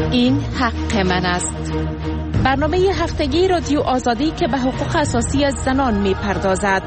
این حق من است. برنامه هفتگی رادیو آزادی که به حقوق اساسی زنان می پردازد.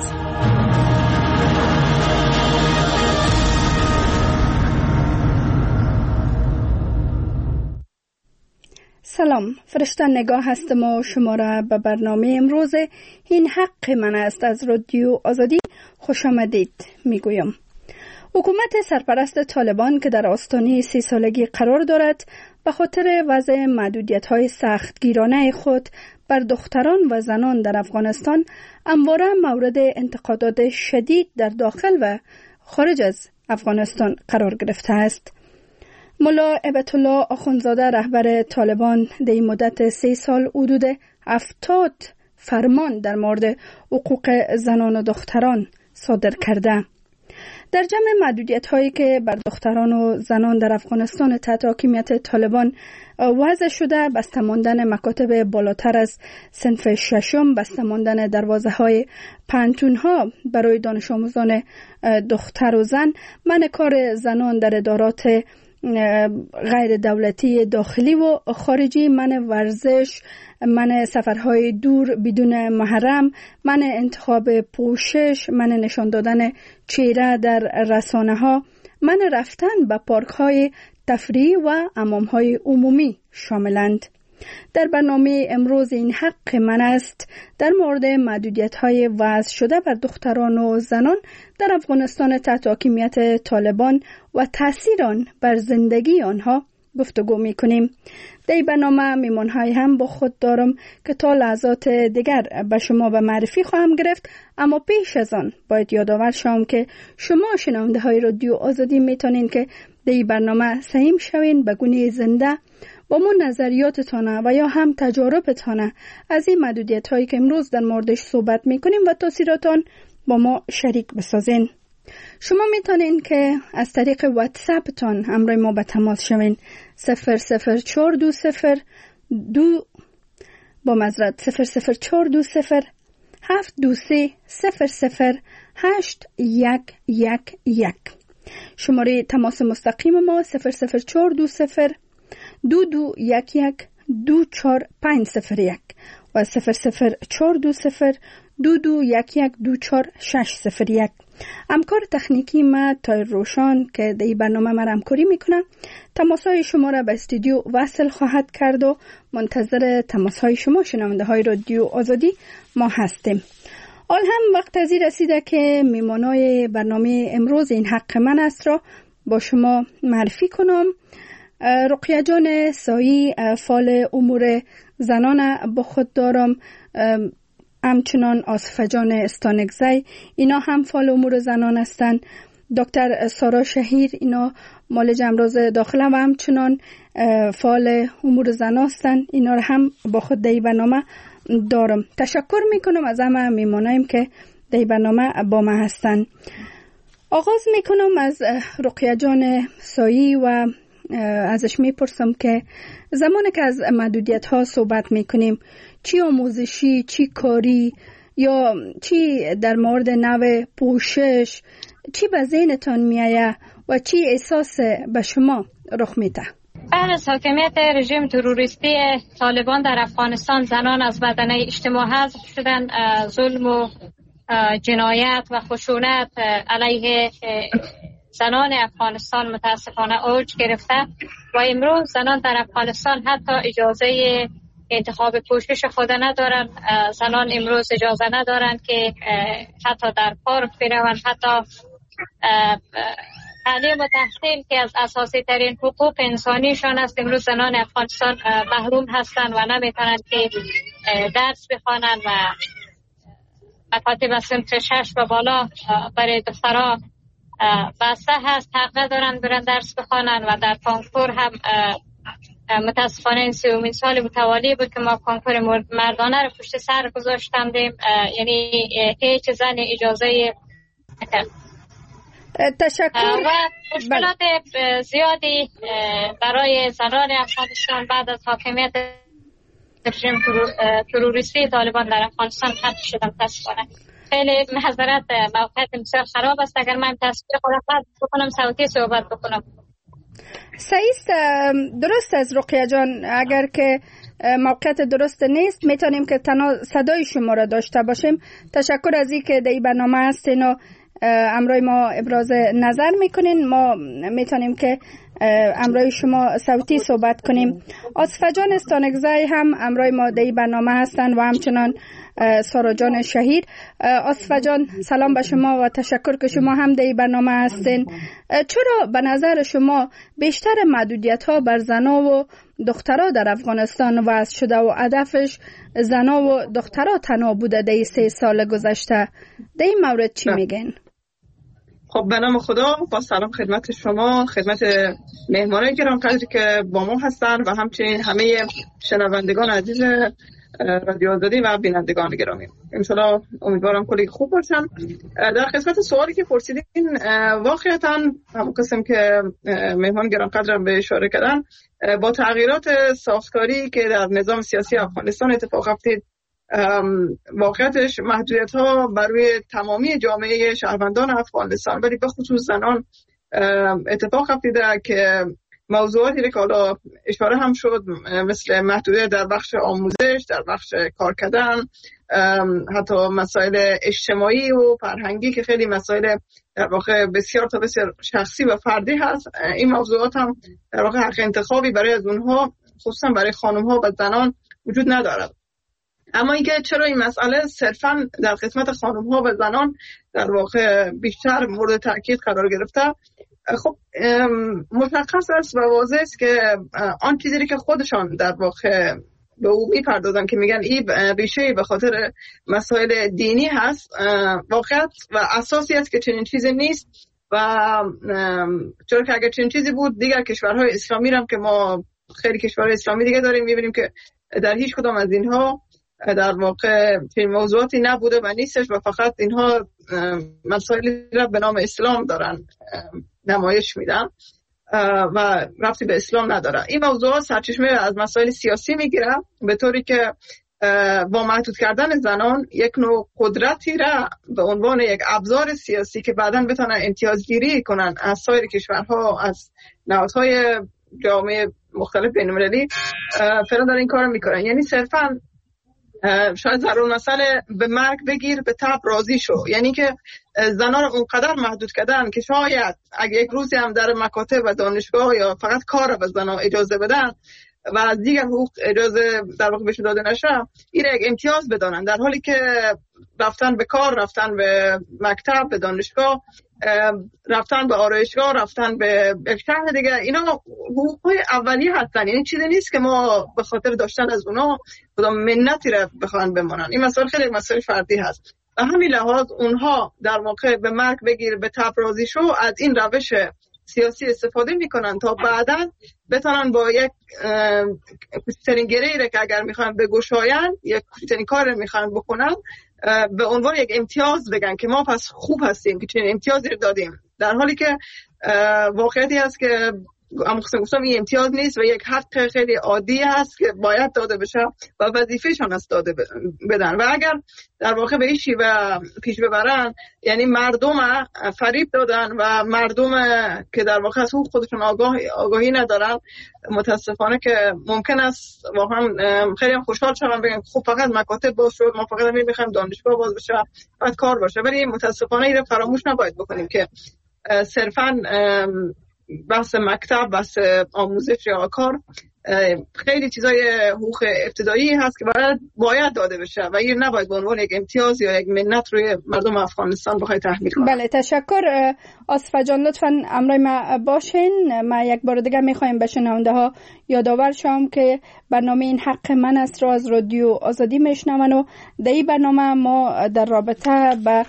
سلام، فرشته نگاه هستم و شما را به برنامه امروز این حق من است از رادیو آزادی خوش آمدید میگویم. حکومت سرپرست طالبان که در آستانه 30 سالگی قرار دارد به خاطر وضع محدودیت‌های سختگیرانه خود بر دختران و زنان در افغانستان همواره مورد انتقادات شدید در داخل و خارج از افغانستان قرار گرفته است. ملا هیبت الله آخوندزاده رهبر طالبان در این مدت 3 سال حدود 70 فرمان در مورد حقوق زنان و دختران صادر کرده. در جمع محدودیت‌هایی که بر دختران و زنان در افغانستان تحت حاکمیت طالبان وضع شده، بسته ماندن مکاتب بالاتر از صنف ششم، بسته ماندن دروازه‌های پانتون‌ها برای دانش آموزان دختر و زن، منع کار زنان در ادارات غیر دولتی داخلی و خارجی، منع ورزش، منع سفرهای دور بدون محرم، منع انتخاب پوشش، منع نشان دادن چهره در رسانه‌ها، منع رفتن به پارک‌های تفریحی و حمام‌های عمومی شاملند. در برنامه امروز این حق من است در مورد محدودیت‌های وضع شده بر دختران و زنان در افغانستان تحت حاکمیت طالبان و تأثیر آن بر زندگی آنها گفتگو می‌کنیم. در این برنامه میمان‌های هم با خود دارم که تا لحظات دیگر به شما به معرفی خواهم گرفت، اما پیش از آن باید یادآور شوم که شما شنونده‌های رادیو آزادی میتونین که در این برنامه سهیم شوین به گونه زنده با من نظریاتتان و یا هم تجاربتان از این محدودیت‌هایی که امروز در موردش صحبت می‌کنیم و تاثیراتان با ما شریک بسازین. شما میتونین که از طریق واتساپتان همراه ما به تماس شوین 00420 با معذرت 00420 723 00811. شماره تماس مستقیم ما 00420 2211240501 و 00420 2211240601. همکار تکنیکی ما تایر روشان که در این برنامه ما همکاری میکنه تماسهای شما را به استودیو وصل خواهد کرد و منتظر تماسهای شما شنونده های رادیو آزادی ما هستیم. حال هم وقت از این رسیده که میمانای برنامه امروز این حق من است را با شما معرفی کنم. رقیه جان سایی فعال امور زنان با خود دارم، همچنان آصفه جان استانگزی اینا هم فعال امور زنان هستند. دکتر سارا شهیر اینا معالج امراض داخله و همچنان فعال امور زنان هستند. اینا رو هم با خود در برنامه دارم. تشکر میکنم از همه میمانایم که در برنامه با ما هستند. آغاز میکنم از رقیه جان سایی و ازش میپرسم که زمانی که از محدودیت ها صحبت میکنیم، چی آموزشی، چی کاری یا چی در مورد نوع پوشش، چی به ذهنتان میآید و چی احساس به شما رخ میده؟ بعد از حاکمیت رژیم تروریستی طالبان در افغانستان زنان از بدنه اجتماع حذف شدن، ظلم و جنایت و خشونت علیه زنان افغانستان متاسفانه اوج گرفته و امروز زنان در افغانستان حتی اجازه انتخاب پوشش خود ندارن. زنان امروز اجازه ندارن که حتی در پارک بروند، حتی تعلیم و تحصیل که از اساسی ترین حقوق انسانیشان است. امروز زنان افغانستان محروم هستند و نمیتونند که درس بخوانند و مکاتب صنف 6 و بالا برای دخترها بسته هست، حق ندارند برن درس بخوانند و در کنکور هم متاسفانه این 3مین سال متوالی بود که ما کنکور مردانه رو پشت سر گذاشتیم، یعنی هیچ زن اجازه تشکر. و مشکلات زیادی برای زنان افغانستان بعد از حاکمیت رژیم تروریستی طالبان در افغانستان خط شدن. متاسفانه خیلی معذرت، موقعیت بسیار خراب است. اگر من تصویر خود بکنم صوتی صحبت بکنم. صحیح است. درست از رقیه جان، اگر که موقعیت درست نیست میتونیم که تنها صدای شما را داشته باشیم. تشکر از این که در این برنامه هستین و امروی ما ابراز نظر میکنین. ما میتونیم که امروی شما صوتی صحبت کنیم. آصفه جان استانگزای هم امروی ما در این برنامه هستن و همچنان سارا جان شهیر. آصفه جان سلام به شما و تشکر که شما هم در این برنامه هستین. چرا به نظر شما بیشتر محدودیت ها بر زنا و دخترها در افغانستان وضع شده و هدفش زنا و دخترها تنها بوده در 3 سال گذشته؟ در این مورد چی میگین؟ خب به نام خدا، با سلام خدمت شما، خدمت مهمانان گرانقدری که با ما هستن و همچنین همه شنوندگان عزیز رادیو آزادی و بینندگان گرامی. انشالله امیدوارم کلی خوب باشن. در خدمت سوالی که پرسیدین، واقعیتاً همون قسم که مهمان گرانقدرم به اشاره کردن، با تغییرات ساختاری که در نظام سیاسی افغانستان اتفاق افتید، واقعیتش محدودیت ها بر روی تمامی جامعه شهروندان افغانستان ولی به خصوص زنان اتفاق افتیده که موضوعاتی که حالا اشاره هم شد، مثل محدودیت در بخش آموزش، در بخش کار کردن، حتی مسائل اجتماعی و فرهنگی که خیلی مسائل در واقع بسیار تا بسیار شخصی و فردی هست. این موضوعات هم در واقع حق انتخابی برای از اونها، خصوصا برای خانم ها و زنان، وجود ندارد. اما اینکه چرا این مسئله صرفاً در خدمت خانم ها و زنان در واقع بیشتر مورد تاکید قرار گرفته، خب مشخص است و واضح است که آن چیزی که خودشان در واقع به او میپردازن که میگن این ریشه به خاطر مسائل دینی هست، واقعیت و اساسی است که چنین چیزی نیست. و چرا که اگر چنین چیزی بود، دیگر کشورهای اسلامی هم که ما خیلی کشورهای اسلامی دیگه داریم، میبینیم که در هیچ کدام از اینها در واقع چنین موضوعاتی نبوده و نیستش و فقط اینها مسائلی را به نام اسلام دارن نمایش میدن و ربطی به اسلام نداره. این موضوع سرچشمه از مسائل سیاسی میگیره، به طوری که با محدود کردن زنان یک نوع قدرتی را به عنوان یک ابزار سیاسی که بعداً بتونن امتیازگیری کنن از سایر کشورها، از نهادهای جامعه مختلف بین‌المللی، فعلا در این کار میکنن. یعنی صرفاً شاید ضرور مسئله به مرگ بگیر به تب راضی شو، یعنی که زنان رو اونقدر محدود کردن که شاید اگه یک روزی هم در مکاتب و دانشگاه یا فقط کار به زنان اجازه بدن و از دیگر حقوق اجازه در واقع بهشون داده نشه، این یک امتیاز بدانن، در حالی که رفتن به کار، رفتن به مکتب، به دانشگاه، رفتن به آرایشگاه، رفتن به یک شهر دیگه، اینا حقوق‌های اولیه هستن. یعنی چیزی نیست که ما به خاطر داشتن از اونا کدام منتی را بخوان بمانن. این مسئله خیلی مسئله فردی هست. و همین لحاظ اونها در واقع به مرگ بگیر به تب راضی شو از این روش سیاسی استفاده میکنن تا بعداً بتونن با یک کوچکترین گره‌ای را که اگر میخوان بگشاین، یک کوچکترین کار میخوان بکنن، به عنوان یک امتیاز بگن که ما پس خوب هستیم که چنین امتیازی رو دادیم، در حالی که واقعیتی هست که گفتم این امتیاز نیست و یک حق خیلی عادی هست که باید داده بشه و وظیفه‌شان است داده بدن. و اگر در واقع به این شیوه پیش ببرن، یعنی مردم فریب دادن و مردم که در واقع از خودشون آگاهی ندارن، متاسفانه که ممکن است واقعا خیلی هم خوشحال شدن بگن خب فقط مکاتب باز شد، ما فقط می‌خوایم دانشگاه باز بشه، فقط کار باشه. ولی متاسفانه این رو فراموش نباید بکنیم که صرفاً بحث مکتب، بحث آموزش یا کار، خیلی چیزای حقوق ابتدایی هست که باید داده بشه و این نباید به عنوان یک امتیاز یا یک منت روی مردم افغانستان بخوای تحمیل کنه. بله تشکر آصفه جان، لطفاً امروی ما باشین. ما یک بار دیگه میخوایم به شنونده ها یادآور شم که برنامه این حق من است را از رادیو آزادی میشنون و در این برنامه ما در رابطه به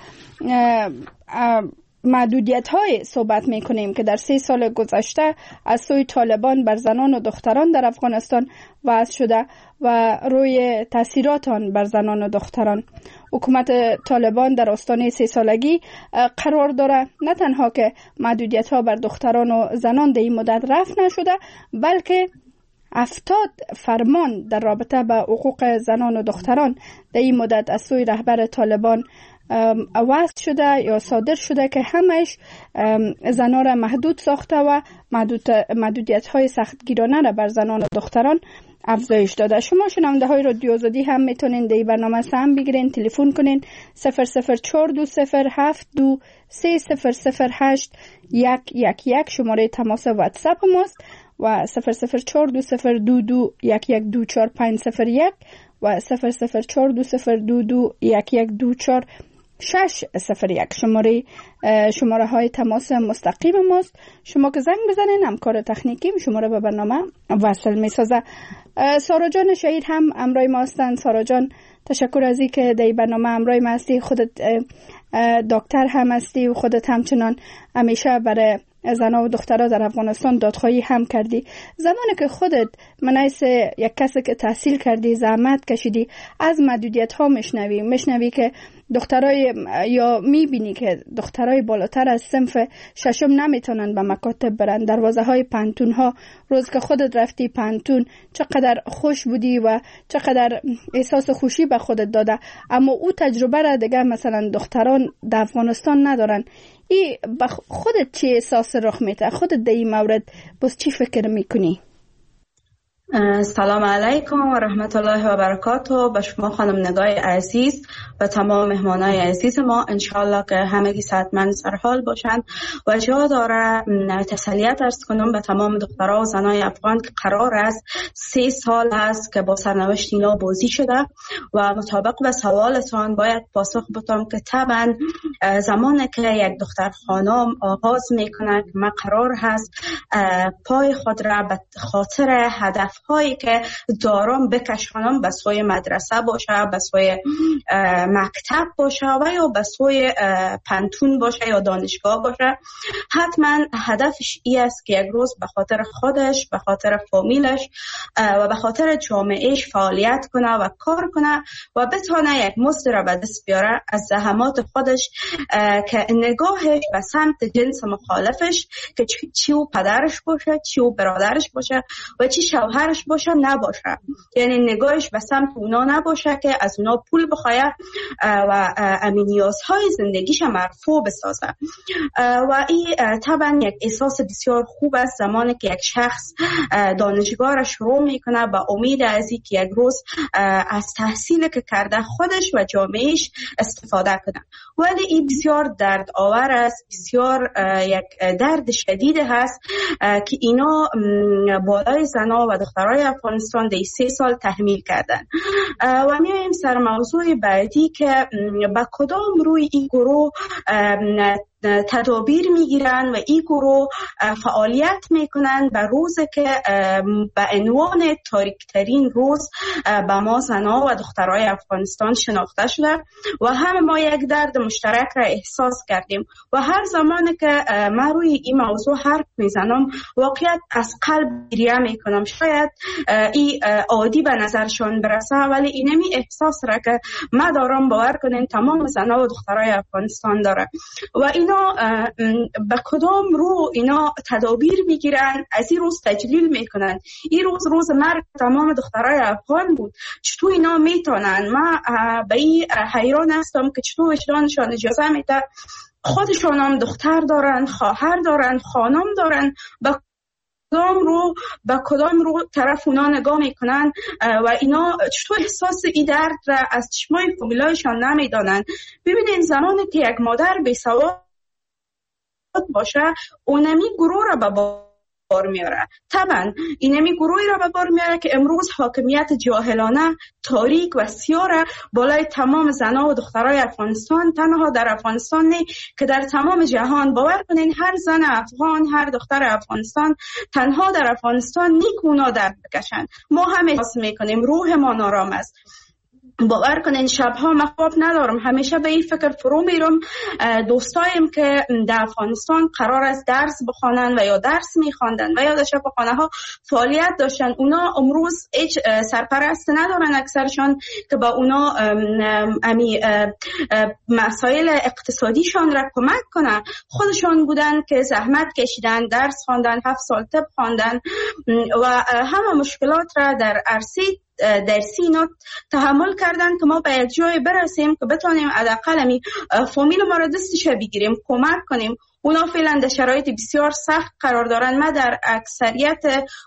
محدودیت های صحبت می کنیم که در 3 سال گذشته از سوی طالبان بر زنان و دختران در افغانستان وضع شده و روی تاثیرات آن بر زنان و دختران. حکومت طالبان در آستانه 3 سالگی قرار داره نه تنها که محدودیت ها بر دختران و زنان در این مدت رفع نشده، بلکه 70 فرمان در رابطه با حقوق زنان و دختران در این مدت از سوی رهبر طالبان وضع شده یا صادر شده که همش زنان را محدود ساخته و محدودیت های سختگیرانه را بر زنان و دختران افزایش داده. شما شنونده های رادیو آزادی هم میتونین در برنامه سهم بگیرین، تلفن کنین 0042073008111 شماره تماس واتساپ ماست و 004202211240501 و 00420221124 شماره های تماس مستقیم ماست. شما که زنگ بزنین همکار تکنیکی شماره به برنامه وصل می سازه. سارا جان شهید هم امرای ما هستند. سارا جان تشکر از این که در برنامه امرای ما هستی. خودت دکتر هم هستی و خودت همچنان همیشه برای زنان و دخترها در افغانستان دادخواهی هم کردی. زمانی که خودت منایس یک کسی که تحصیل کردی زحمت کشیدی از محدودیت ها میشنوی که دخترای یا میبینی که دخترای بالاتر از صنف ششم نمیتونن به مکاتب برن، دروازه های پانتون ها، روز که خودت رفتی پانتون چقدر خوش بودی و چقدر احساس خوشی به خودت داده، اما او تجربه را دیگه مثلا دختران در افغانستان ندارن. ای خودت چه احساس رخ میده؟ خودت در این مورد باز چی فکر میکنی؟ سلام علیکم و رحمت الله و برکاته به شما خانم نگاه عزیز و تمام مهمانای عزیز ما. انشالله که همگی صحتمند سرحال باشند و جا داره تسلیت عرض کنم به تمام دخترها و زنای افغان که قرار است 3 سال است که با سرنوشت اینا بازی شده و مطابق به سوالتان باید پاسخ بدم که طبعا زمانی که یک دختر خانم آغاز میکنه که من قرار هست پای خود را به خاطر هدف هایی که دارم بکشانم، به سوی مدرسه باشه، به سوی مکتب باشه و یا به سوی پانتون باشه یا دانشگاه باشه، حتما هدفش ای است که یک روز به خاطر خودش، به خاطر فامیلش و به خاطر جامعهش فعالیت کنه و کار کنه و بتونه یک مزد را به دست بیاره از زحمات خودش که نگاهش به سمت جنس مخالفش که چی او پدرش باشه، چی او برادرش باشه و چی شوهرش باشه نباشه، یعنی نگاهش به سمت اونا نباشه که از اونا پول بخواه و نیازهای زندگیش مرفوع بسازه. و این طبعا یک احساس بسیار خوب است زمانی که یک شخص دانشگاه را شروع میکنه با امید از این که یک روز از تحصیل که کرده خودش و جامعهش استفاده کنه. ولی این بسیار درد آور است، بسیار یک درد شدید هست که اینا بالای زنا و دخترای افغانستان در 3 سال تحمیل کردن. و میایم سر موضوع بعدی که با کدام روی این گروه تدابیر میگیرن و این گروه فعالیت میکنن به روزی که به عنوان تاریکترین روز به ما زنها و دخترای افغانستان شناخته شده و همه ما یک درد مشترک را احساس کردیم و هر زمانی که من روی این موضوع حرف میزنم واقعیت از قلب گریه میکنم. شاید این عادی به نظرشون برسه ولی اینمی احساس را که من دارم باور کنین تمام زنها و دخترای افغانستان داره و اینا به کدام رو اینا تدابیر میگیرن، از این روز تجلیل میکنن. این روز مرگ تمام دخترای افغان بود. چطور اینا میتونن؟ من به این حیران هستم که چطور وجدانشان اجازه میده خودشون هم دختر دارن، خواهر دارن، خانم دارن، به کدام رو طرف اونا نگاه میکنن و اینا چطور احساس این درد را از چشمای فامیلایشان نمیدانن. ببینین زمانی که یک مادر بی‌سواد باشه اونمی گروه را به بار میاره. طبعا اینمی گروهی را به بار میاره که امروز حاکمیت جاهلانه تاریک و سیاه را بالای تمام زنها و دخترای افغانستان، تنها در افغانستان نه که در تمام جهان، باور کنین هر زن افغان، هر دختر افغانستان تنها در افغانستان نیکونا درد بکشن. ما هم احساس میکنیم روح ما نارام است. باور کنین شبها من خواب ندارم، همیشه به این فکر فرو میرم دوستایم که در افغانستان قرار است درس بخوانن و یا درس میخواندن و یا در شفاخانه ها فعالیت داشتن، اونا امروز هیچ سرپرست ندارن اکثرشان که با اونا مسائل اقتصادیشان را کمک کنن. خودشان بودن که زحمت کشیدن، درس خواندن، 7 سال طب خواندن و همه مشکلات را در عرصه درسی اینا تحمل کردن که ما به یک جای برسیم که بتونیم حداقل فامیل ما را دستش بگیریم، کمک کنیم. اونا فعلا در شرایط بسیار سخت قرار دارن. من در اکثریت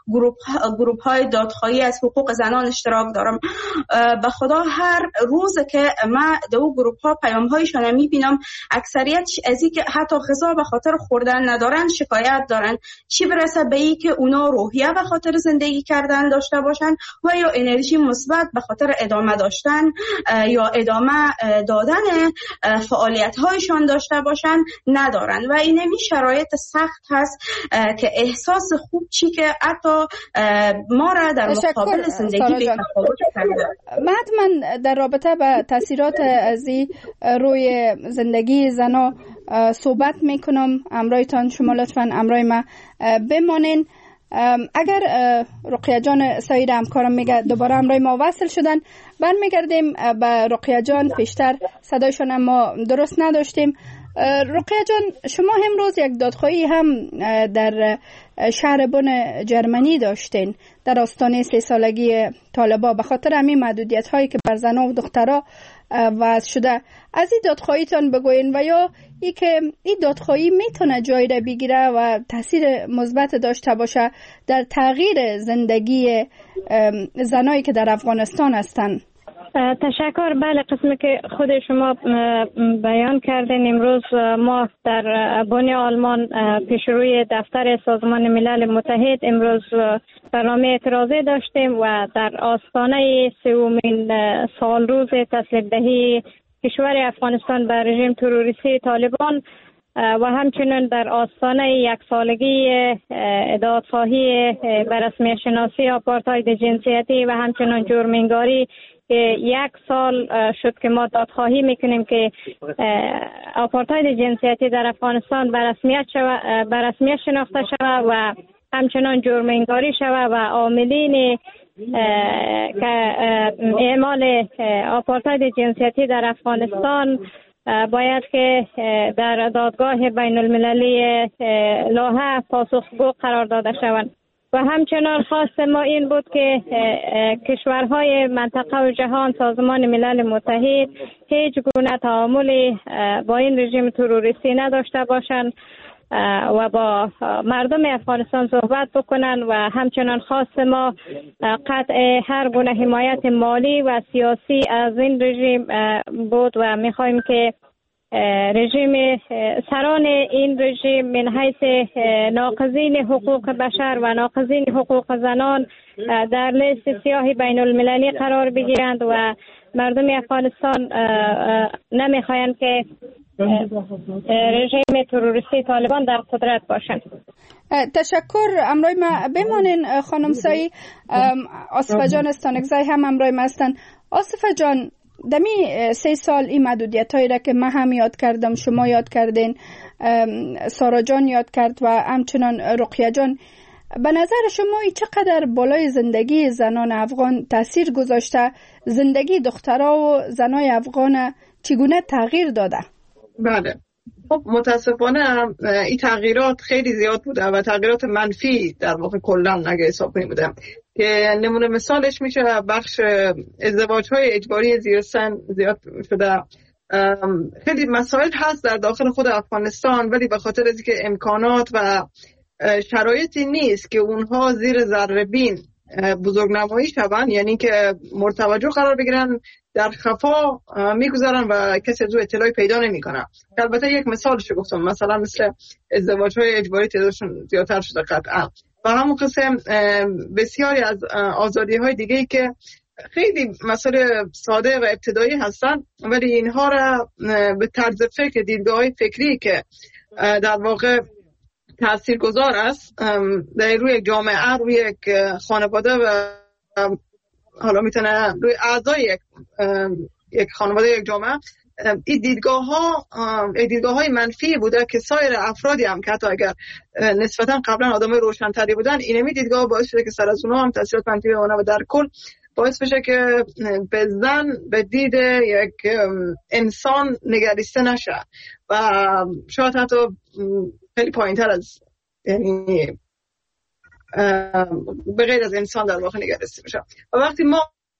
گروپ های دادخواهی از حقوق زنان اشتراک دارم. به خدا هر روز که من در اون گروپ ها پیام هایشان میبینم، اکثریت از این که حتی غذا به خاطر خوردن ندارن شکایت دارن، چی برسه به این که اونا روحیه به خاطر زندگی کردن داشته باشن و یا انرژی مثبت به خاطر ادامه داشتن یا ادامه دادن فعالیت هایشان داشته باشن ندارن. و این شرایط سخت هست که احساس خوب چی که حتی ما را در مقابل زندگی بی‌تفاوت کرده. من در رابطه با تاثیرات از روی زندگی زنا صحبت میکنم. امرایتان شما لطفاً امرای ما بمانین. اگر رقیه جان سایر همکارم میگه دوباره امرای ما وصل شدن، برمیگردیم به رقیه جان. پیشتر صدایشان اما درست نداشتیم. رقیه جان، شما امروز یک دادخواهی هم در شهر بن جرمنی داشتین در آستانه 3 سالگی طالبا به خاطر همین محدودیت هایی که بر زنها و دخترها وضع شده. از این دادخواهیتان بگوین و یا ای که این دادخواهی میتونه جای را بگیره و تاثیر مثبت داشته باشه در تغییر زندگی زنایی که در افغانستان هستند. تشکر. بله، قسمی که خود شما بیان کردین، امروز ما در بن آلمان پیش روی دفتر سازمان ملل متحد امروز برنامه اعتراضی داشتیم و در آستانه 3مین سال روز تسلیم دهی کشور افغانستان به رژیم تروریستی طالبان و همچنین در آستانه 1 سالگی دادخواهی به رسمیت شناسی آپارتاید جنسیتی و همچنین جرم‌انگاری که 1 سال شد که ما دادخواهی میکنیم که آپارتاید جنسیتی در افغانستان به رسمیت شناخته شود و همچنان جرم‌انگاری شود و عاملین که اعمال آپارتاید جنسیتی در افغانستان باید که در دادگاه بین المللی لاهه پاسخگو قرار داده شوند. و همچنان خواست ما این بود که کشورهای منطقه و جهان سازمان ملل متحد هیچ گونه تعاملی با این رژیم تروریستی نداشته باشند و با مردم افغانستان صحبت بکنن و همچنان خواست ما قطع هر گونه حمایت مالی و سیاسی از این رژیم بود و میخوایم که رژیم سران این رژیم من حیث ناقضین حقوق بشر و ناقضین حقوق زنان در لیست سیاه بین المللی قرار بگیرند و مردم افغانستان نمیخواهند که رژیم تروریستی طالبان در قدرت باشند. تشکر. امروی ما بمانین خانم سایی. آصفه جان استانکزای هم امروی ما هستن. آصفه جان، دمی 3 سال این محدودیت هایی را که من هم یاد کردم، شما یاد کردین، سارا جان یاد کرد و همچنان رقیه جان، به نظر شما چقدر بالای زندگی زنان افغان تاثیر گذاشته؟ زندگی دخترها و زنای افغان چگونه تغییر داده؟ بله، خب متاسفانه این تغییرات خیلی زیاد بوده و تغییرات منفی در واقع کلا اگه حساب کنیم بوده که نمونه مثالش میشه بخش ازدواج‌های اجباری زیر سن زیاد شده. خیلی مسائل هست در داخل خود افغانستان، ولی به خاطر از اینکه امکانات و شرایطی نیست که اونها زیر ذره بین بزرگنمایی شوند، یعنی که مرتوجه قرار بگیرن، در خفا میگذارن و کسی از او اطلاعی پیدا نمیکنه. البته یک مثالش گفتم، مثلا مثل ازدواج‌های اجباری تعدادشون زیادتر شده قطعا، و همون قسم بسیاری از آزادی‌های دیگه‌ای که خیلی مسائل ساده و ابتدایی هستن، ولی اینها را به طرز فکر دیدگاه‌های فکری که در واقع تاثیرگذار است در روی جامعه، روی یک خانواده و حالا میتونه روی اعضای یک خانواده، یک جامعه، این دیدگاه‌های منفی بوده که سایر افرادی هم که حتی اگر نسبتا قبلا آدمای روشن‌تری بودن، اینمی دیدگاه باعث شده که سر از اونها هم تاثیرات منفی بمونه و در کل باعث بشه که به زن به دید یک انسان نگریسته نشه و شاید حتی خیلی پایین‌تر از، یعنی به غیر از انسان در واقع نگریسته بشه. و وقتی ما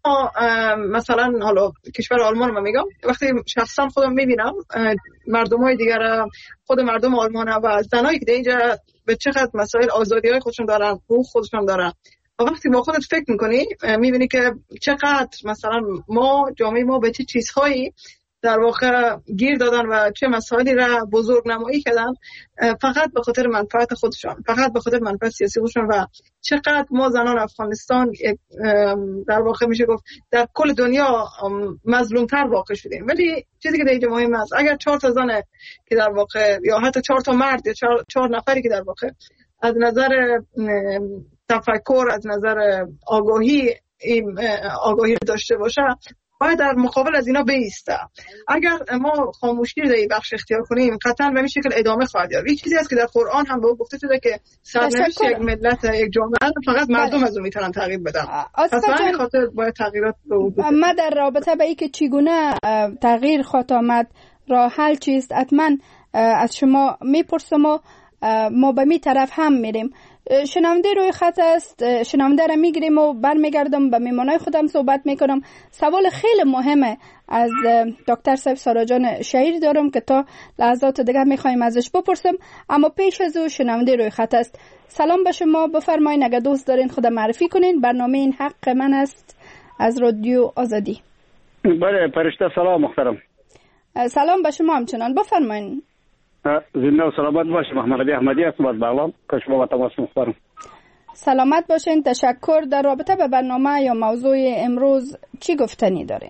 ما مثلا حالا کشور آلمان رو میگم، وقتی شخصا خودم میبینم مردمای دیگر، خود مردم آلمان و زنایی که اینجا به چقدر مسائل آزادی های خودشون دارن، حقوق خودشون دارن، و وقتی با خودت فکر میکنی میبینی که چقدر مثلا ما جامعه ما به چه چیزهایی در واقع گیر دادن و چه مسائلی را بزرگ نمایی کردن فقط به خاطر منفعت خودشان، فقط به خاطر منفعت سیاسی خودشان، و چقدر ما زنان افغانستان در واقع میشه گفت در کل دنیا مظلومتر واقع شدیم. ولی چیزی که دیگه مهم است، اگر 4 تا زن که در واقع یا حتی 4 تا مرد یا 4 نفری که در واقع از نظر تفکر، از نظر آگاهی داشته باشه، باید در مقابل از اینا بیسته. اگر ما خاموشی رو در این بخش اختیار کنیم قطعا به این شکل ادامه خواهد یافت. این چیزی است که در قرآن هم به گفته شده که سرنوشت یک ملت، یک جامعه فقط مردم از اون میتونن تغییر بدن. پس به خاطر باید تغییرات به وجود بیاد. ما در رابطه به اینکه چگونه تغییر خواهد آمد، راه حل چیست، حتما از شما میپرسم و ما به می طرف هم میریم. شنونده روی خط است، شنونده را میگیریم و برمیگردم به میمانای خودم صحبت میکنم. سوال خیلی مهمه از دکتر صاحب سارا جان شهیر دارم که تا لحظات دیگه میخوایم ازش بپرسم، اما پیش از او شنونده روی خط است. سلام به شما، بفرمایید اگه دوست دارین خود معرفی کنین. برنامه این حق من است از رادیو آزادی. بله فرشته، سلام محترم. سلام به شما همچنان، بفرمایید. زنده و سلامت باشید. محمد علی احمدی هستم از بغلان. که شما با تماس می‌خوام. سلامت باشین. تشکر. در رابطه به برنامه یا موضوع امروز چی گفتنی دارین؟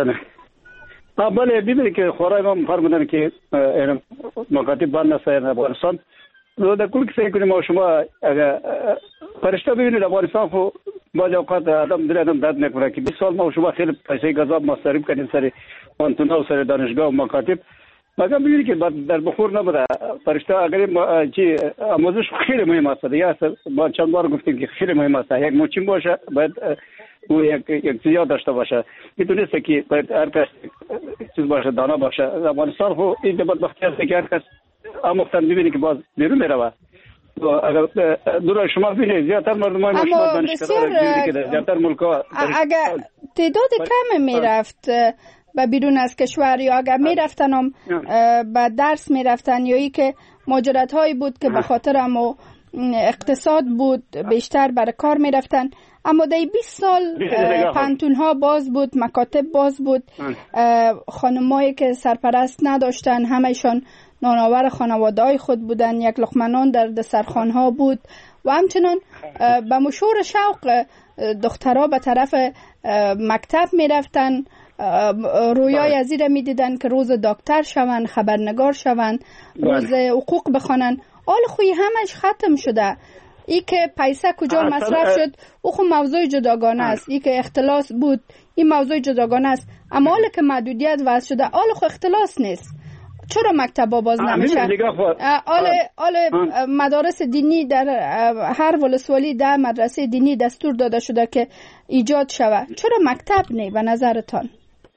بله ببینید که خورای ما فرمودن که مکاتب بند است در افغانستان. در کل کسی کنیم ما شما اگر فرشته ببینید افغانستان خو بعض اوقات آدم درد نکنه که 20 سال ما شما خیلی پیسه گذاب مصرف کردیم سر پانتونا و سر دانشگاه و مکاتب، مگر ببینید که در بخور نبوده. فرشته اگر چی آموزش خیلی مهم است. یا با چند بار گفتیم که خیلی مهم است. یک موچین باشه باید او یک چیزی داشته باشه. میتونست که باید هر کس چیز باشه، دانا باشه. افغانستان خو این بدبختی است که هر کس آموختن ببینید که باز بیرون میره. اگر دور شما ببینید زیادتر مردمان ما شما دانشگاه که زیادتر ملک‌ها اگر تعداد کم میرفت و بیرون از کشور، یا اگر میرفتن هم به درس میرفتن، یا ای که ماجرات هایی بود که به خاطر هم اقتصاد بود بیشتر برای کار میرفتن. اما در 20 سال پانتون ها باز بود، مکاتب باز بود، خانمایی که سرپرست نداشتن همشان نانآور خانواده های خود بودن، یک لقمه نان در دسترخوان ها بود، و همچنان به مشور شوق دخترها به طرف مکتب میرفتن، رویای از این می دیدن که روز دکتر شون، خبرنگار شون، روز حقوق بخوانن. حال خوی همش ختم شده. ای که پیسه کجا مصرف شد او خو موضوع جداگانه است. ای که اختلاس بود این موضوع جداگانه است. اما حالا که محدودیت وضع شده، حال خو اختلاس نیست. چرا مکتبا باز نمیشه؟ حال مدارس دینی در هر ولسوالی در مدرسه دینی دستور داده شده که ایجاد شوه. چرا مکتب نه به نظرتان؟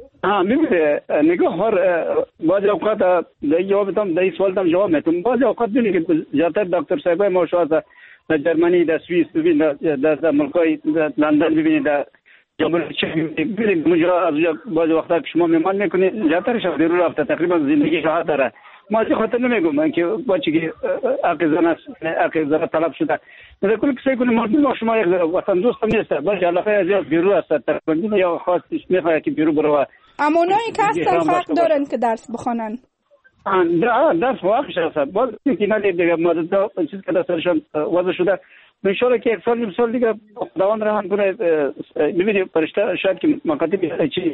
میبینه نگاه هر بعض اوقات در جوابتم در این سوالتم جواب میتونم. بعض اوقات ببینید که زیادتر دکتر صاحبای ما شاید در جرمنی، در سوئیس ببینید، در ملکای لندن ببینید، در جامعه چه ببینید مجرا از بعض وقتا که شما میمان میکنید زیادترش از بیرون رفته تقریبا زندگی راحت داره. ما از خاطر نمیگم من که بچه که حق زن طلب شده. در کل کسی کنه مردم شما یک وطن دوست نیست، بلکه علاقه از بیرون است. تقریبا یا خاصش میخواد که بیرون بره. اما اونایی که هستن حق دارن که درس بخونن. درس واقعش هست. باز که نه دیگه مدت چیز که دستشون وضع شده. ان شاء الله که یک سال نیم سال دیگه خداوند رحم کنه. ببینید فرشته شاید که مکاتب چی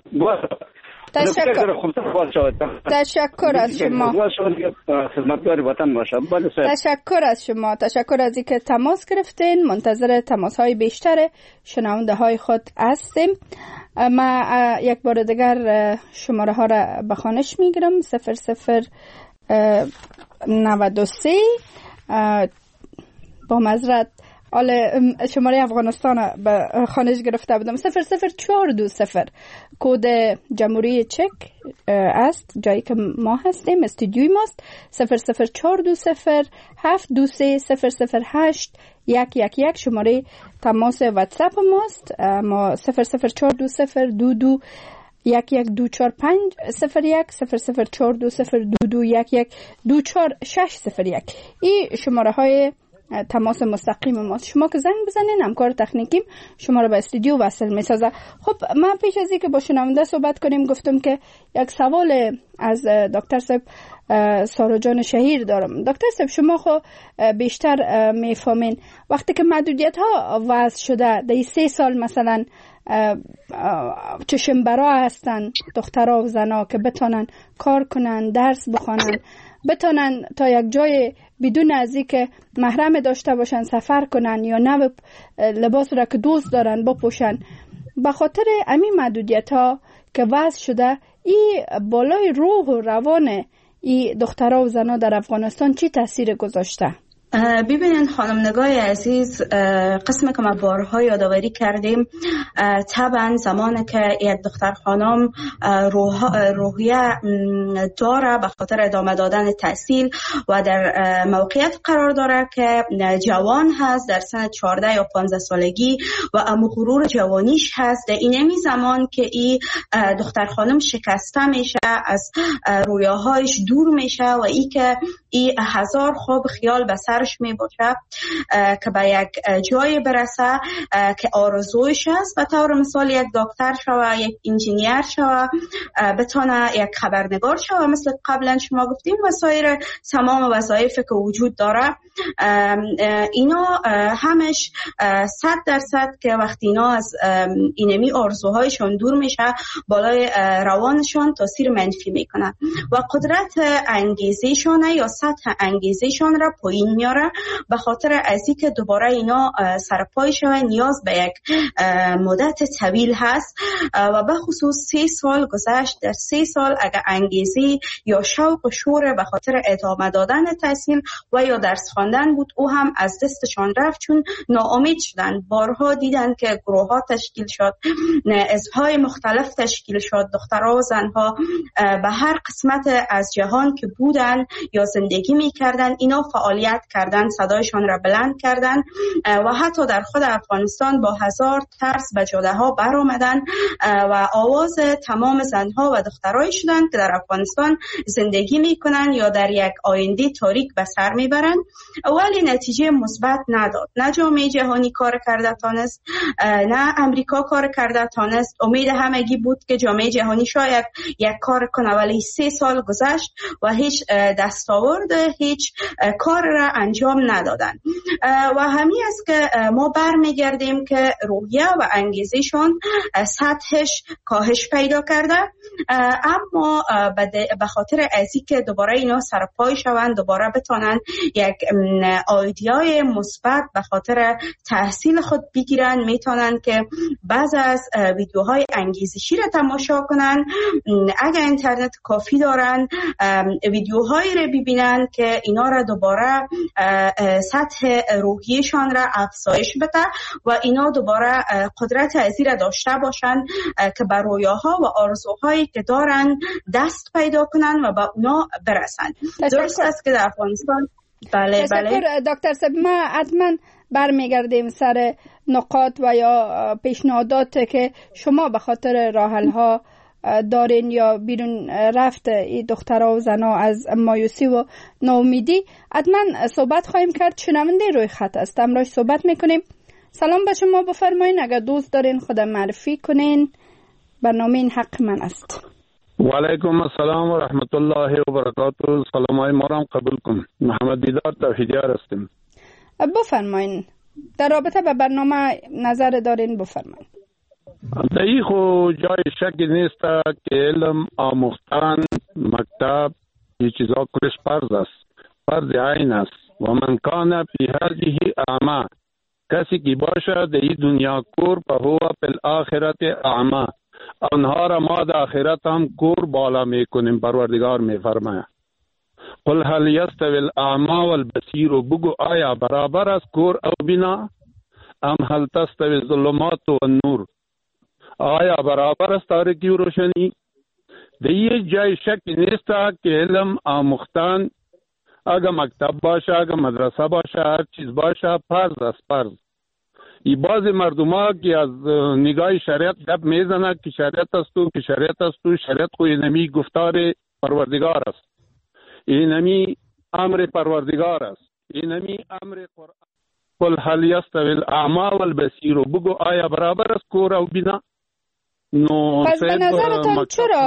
تشکر از شما. خدمتگار وطن باشم. تشکر از شما. تشکر از اینکه تماس گرفتین. منتظر تماس های بیشتر شنونده های خود هستیم. ما یک بار دیگر شماره ها را به خوانش میگیرم. 0093 با معذرت حالا شماره افغانستان به خانش گرفته بودم. 00420 کد جمهوری چک است، جایی که ما هستیم، استودیوی ماست. 00420 723 008 شماره تماس واتساپ ماست. ما 00420 22 11245 01 00420 22 1124601. این شماره های تماس مستقیم ماست. شما که زنگ بزنین همکار تکنیکیم شما رو به استودیو وصل میسازه. خب من پیش از اینکه با شنونده صحبت کنیم گفتم که یک سوال از دکتر صاحب سارا جان شهیر دارم. دکتر صاحب شما خو بیشتر میفهمین وقتی که محدودیت ها وضع شده در 3 سال مثلا چشم برا هستن دخترها و زنها که بتونن کار کنن، درس بخونن، بتونن تا یک جای بدون از اینکه محرم داشته باشن سفر کنن یا نه لباس را که دوست دارن بپوشن، به خاطر همین محدودیت ها که وضع شده این بالای روح و روان این دخترها و زنها در افغانستان چی تاثیر گذاشته؟ ببینین خانم نگاه عزیز، قسم که ما بارها یادآوری کردیم، طبعا زمانی که یک دختر خانم روحیه داره به خاطر ادامه دادن تحصیل و در موقعیت قرار داره که جوان هست در سن 14 یا 15 سالگی و غرور جوانیش هست، در این زمان که این دختر خانم شکسته میشه، از رویاهایش دور میشه و ای که این هزار خواب خیال به سرش می باشه که به یک جای برسه که آرزویش است، به طور مثال یک دکتر شوه، یک انجینیر شوه، بتونه یک خبرنگار شوه مثل قبلا شما گفتیم و سایر تمام وظایفی که وجود داره. اینا همش 100% که وقتی اینا از اینمی آرزوهایشون دور میشه بالای روانشون تاثیر منفی میکنه و قدرت انگیزشون یا سطح انگیزشون را پایین میاره، به خاطر از اینکه دوباره اینا سرپای شوه نیاز به یک مدت طویل هست و به خصوص 3 سال گذشت. در 3 سال اگر انگیزی یا شوق و شور به خاطر ادامه دادن تحصیل و یا درس خواندن بود او هم از دستشان رفت، چون ناامید شدن. بارها دیدن که گروه ها تشکیل شد، حزب‌های مختلف تشکیل شد، دخترها و زنها به هر قسمت از جهان که بودن یا زندگی میکردن اینا فعالیت کردن، صدایشان را بلند کردن و حتی در خود افغانستان با هزار ترس به جاده ها بر آمدن و آواز تمام زنها و دخترای شدن که در افغانستان زندگی میکنن یا در یک آینده تاریک به سر میبرن، ولی نتیجه مثبت نداد. نه جامعه جهانی کار کرده تانست، نه امریکا کار کرده تانست. امید همگی بود که جامعه جهانی شاید یک کار کنه، ولی 3 سال گذشت و هیچ دستاورد، هیچ کار را انجام ندادن و همین است که ما برمیگردیم که روحیه و انگیزشون سطحش کاهش پیدا کرده، اما به خاطر ازی که دوباره اینا سرپای شوند، دوباره بتونن یک ایده‌های مثبت به خاطر تحصیل خود بگیرن، میتونن که بعض از ویدیوهای انگیزشی را تماشا کنن، اگر اینترنت کافی دارن ویدیوهایی را ببینن که اینا را دوباره سطح روحیشان را افزایش بده و اینا دوباره قدرت ازی را داشته باشن که بر رویاها و آرزوهایی که دارن دست پیدا کنن و به اونا برسن. درست است که در افغانستان بله دکتر صاحب ما حتما برمیگردیم سر نقاط و یا پیشنهادات که شما به خاطر راحل‌ها دارین یا بیرون رفت این دخترها و زنها از مایوسی و ناامیدی. حتما صحبت خواهیم کرد. شنونده روی خط است، امروز صحبت میکنیم. سلام به شما، بفرمایین. اگر دوست دارین خود معرفی کنین. برنامه این حق من است. و علیکم السلام و رحمت الله و برکاته. سلامای ما را قبول کن. محمد دیدار توحیدیار هستیم. بفرمایین. در رابطه به برنامه نظر دارین بفرمایین. در این خو جای شکی نیست که علم آموختن مکتب این چیزا کلش فرض است، فرض عین است. و من کان فی هذه اعما، کسی که باشه در این دنیا کور فهو فی الاخرت اعما، آنها را ما در آخرت هم کور بالا میکنیم. پروردگار میفرماید قل هل یستوی الاعما والبصیر، بگو آیا برابر است کور او بینا؟ ام هل تستوی الظلمات و النور، آیا برابر است تاریکی و روشنی؟ در یه جای شک نیست که علم آموختن اگر مکتب باشه، اگر مدرسه باشه، هر چیز باشه فرض است. فرض این بعض مردم ها که از نگاه شریعت گپ میزنه که شریعت است و که شریعت است و شریعت خو اینمی گفتار پروردگار است، اینمی امر پروردگار است، اینمی امر قرآن. قل هل یستوی الاعمی والبصیر، بگو آیا برابر است کور و بینا؟ پس به نظرتان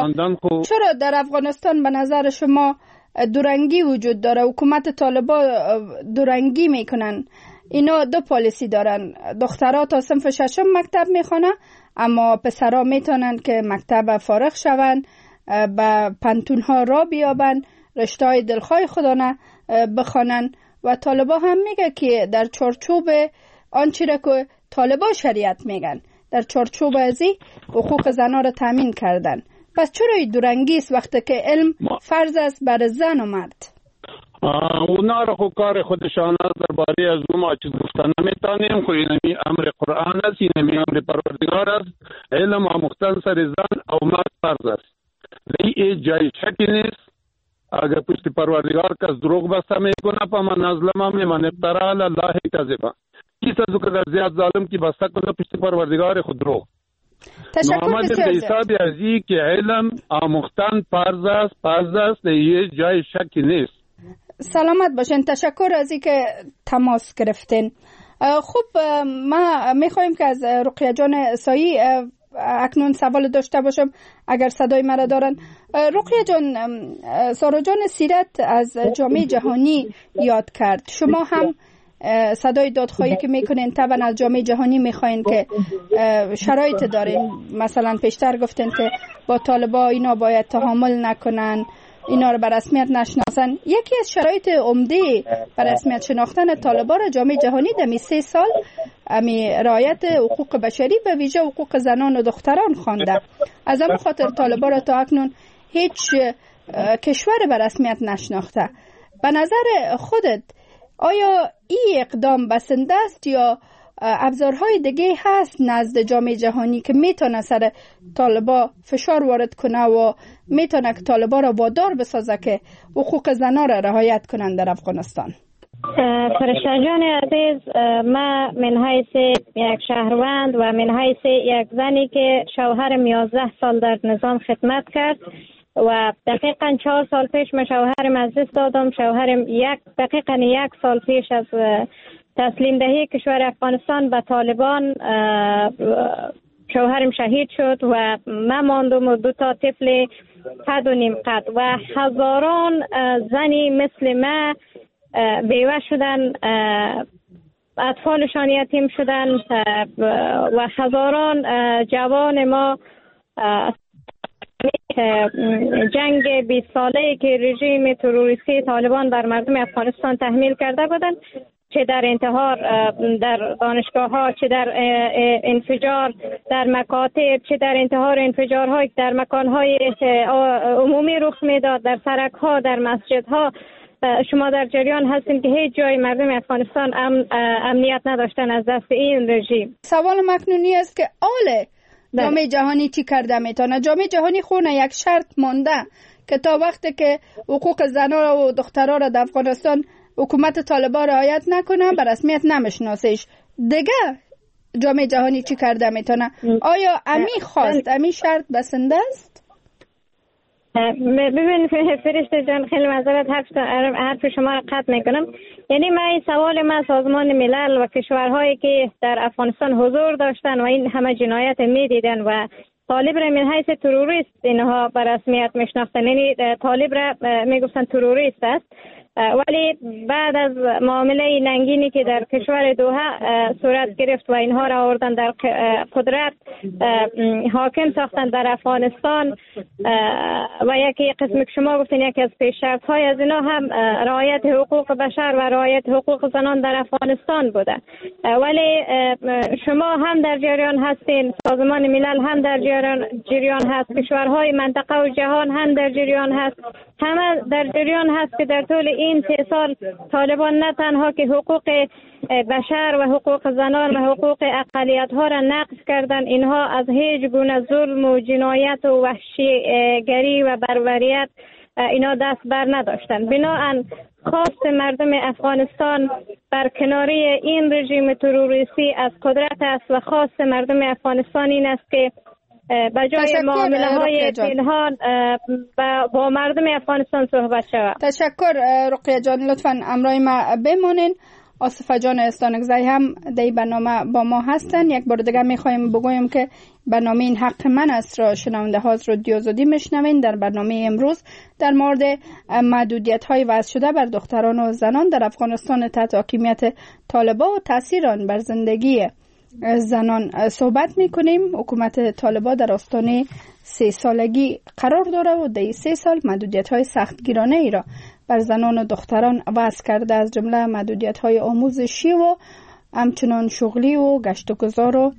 چرا در افغانستان به نظر شما دورنگی وجود داره؟ حکومت طالبان دورنگی میکنن. اینا دو پالیسی دارن، دخترها تا صنف ششم مکتب میخوانه، اما پسرها میتونن که مکتب فارغ شون، به پنتون ها را بیابن، رشته های دلخواه خودانه بخوانن. و طالبان هم میگه که در چارچوب آنچه را که طالبان شریعت میگن، در چارچوب ازی حقوق زنها را تامین کردن. پس چرا این دورنگی است وقتی که علم فرض است بر زن و مرد؟ اونا را خو کار خودشان است، درباره از ما چیز گفتن نمیتانیم. خو اینمی امر قرآن است، اینمی امر پروردگار است. علم آموختن سر زن او مرد فرض است. لی جای شکی نیست. اگر پشت پروردگار کس دروغ بسته میکنه فمن اظلم ممن افتری علی الله کذبا، کس از که زیاد ظالم کی بسته کنه پشت پروردگار خود دروغ. محمد به حساب ازی که علم آموختن فرض است، یه جای شکی نیست. سلامت باشین، تشکر از اینکه تماس گرفتین. خب ما میخوایم که از رقیه جان سایی اکنون سوال داشته باشم اگر صدای مرا دارن. رقیه جان، سارا جان سیرت از جامعه جهانی یاد کرد. شما هم صدای دادخواهی که میکنین طبعا از جامعه جهانی میخواین که شرایط دارین. مثلا پیشتر گفتین که با طالبا اینا باید تحامل نکنن، اینا رو به رسمیت نشناسن. یکی از شرایط عمده به رسمیت شناختن طالبا را جامعه جهانی در 3 سال رعایت حقوق بشری به ویژه حقوق زنان و دختران خوانده. از همون خاطر طالبا را تا اکنون هیچ کشور به رسمیت نشناخته. به نظر خودت آیا این اقدام بسنده است یا ابزارهای دیگه هست نزد جامعه جهانی که میتونه سر طالبا فشار وارد کنه و میتونه که طالبا را وادار بسازه که حقوق زنان را رعایت کنند در افغانستان؟ فرشته جان عزیز، ما من حیث یک شهروند و من حیث یک زنی که شوهرم 11 سال در نظام خدمت کرد و دقیقاً 4 سال پیش من شوهرم از دست دادم. شوهرم دقیقاً 1 سال پیش از تسلیم دهی کشور افغانستان به طالبان شوهرم شهید شد و من ماندم و 2 تا طفل 1.5 قد و هزاران زنی مثل ما بیوه شدن، اطفالشان یتیم شدن و هزاران جوان ما جنگ 20 ساله‌ای که رژیم تروریستی طالبان بر مردم افغانستان تحمیل کرده بودند، چه در انتحار در دانشگاه‌ها، چه در انفجار در مکاتب، چه در انتحار انفجارهای در مکان‌های عمومی رخ می‌داد، در سرک‌ها، در مسجدها. شما در جریان هستین که هیچ جای مردم افغانستان امنیت نداشتن از دست این رژیم. سوال مکنونی است که جامعه جهانی چی کرده میتونه؟ جامعه جهانی خونه یک شرط مانده که تا وقتی که حقوق زنان و دخترها را در افغانستان حکومت طالبان رعایت نکنه به رسمیت نمیشناسیش. دیگه جامعه جهانی چی کرده میتونه؟ آیا امی خواست امی شرط بسنده است؟ ببین فرشته جان، خیلی معذرت حرف شما را قطع میکنم. یعنی این سوال ما سازمان ملل و کشورهایی که در افغانستان حضور داشتن و این همه جنایت میدیدن و طالب را من حیث تروریست اینها به رسمیت میشناختن، یعنی طالب را میگفتن تروریست است، ولی بعد از معامله ننگینی که در کشور دوحه صورت گرفت و اینها را آوردن در قدرت حاکم ساختن در افغانستان و یکی قسمی که شما گفتین یکی از پیش شرط های از اینا هم رعایت حقوق بشر و رعایت حقوق زنان در افغانستان بوده. ولی شما هم در جریان هستین، سازمان ملل هم در جریان هست، کشورهای منطقه و جهان هم در جریان هست، همه در جریان هست که در طول این 3 سال طالبان نه تنها که حقوق بشر و حقوق زنان و حقوق اقلیت ها را نقض کردن. اینها از هیچ گونه ظلم و جنایت و وحشیگری و بربریت اینا دست بر نداشتن. بناهن خواست مردم افغانستان برکناری این رژیم تروریستی از قدرت است و خواست مردم افغانستان این است که به جای معامله های پنهان با مردم افغانستان صحبت شود. تشکر رقیه جان، لطفاً امرای ما بمانین. آصفه جان استانکزی هم در برنامه با ما هستن. یک بار دیگه میخوایم بگویم که برنامه این حق من است را شنونده ها از رادیو آزادی میشنوین. در برنامه امروز در مورد محدودیت های وضع شده بر دختران و زنان در افغانستان تحت حاکمیت طالبان و تاثیر آن بر زندگی زنان صحبت میکنیم. حکومت طالبان در آستانه 3 سالگی قرار داره و در 3 سال محدودیت های سختگیرانه ای را بر زنان و دختران وضع کرده، از جمله محدودیت های آموزشی و همچنان شغلی و گشت و گذار و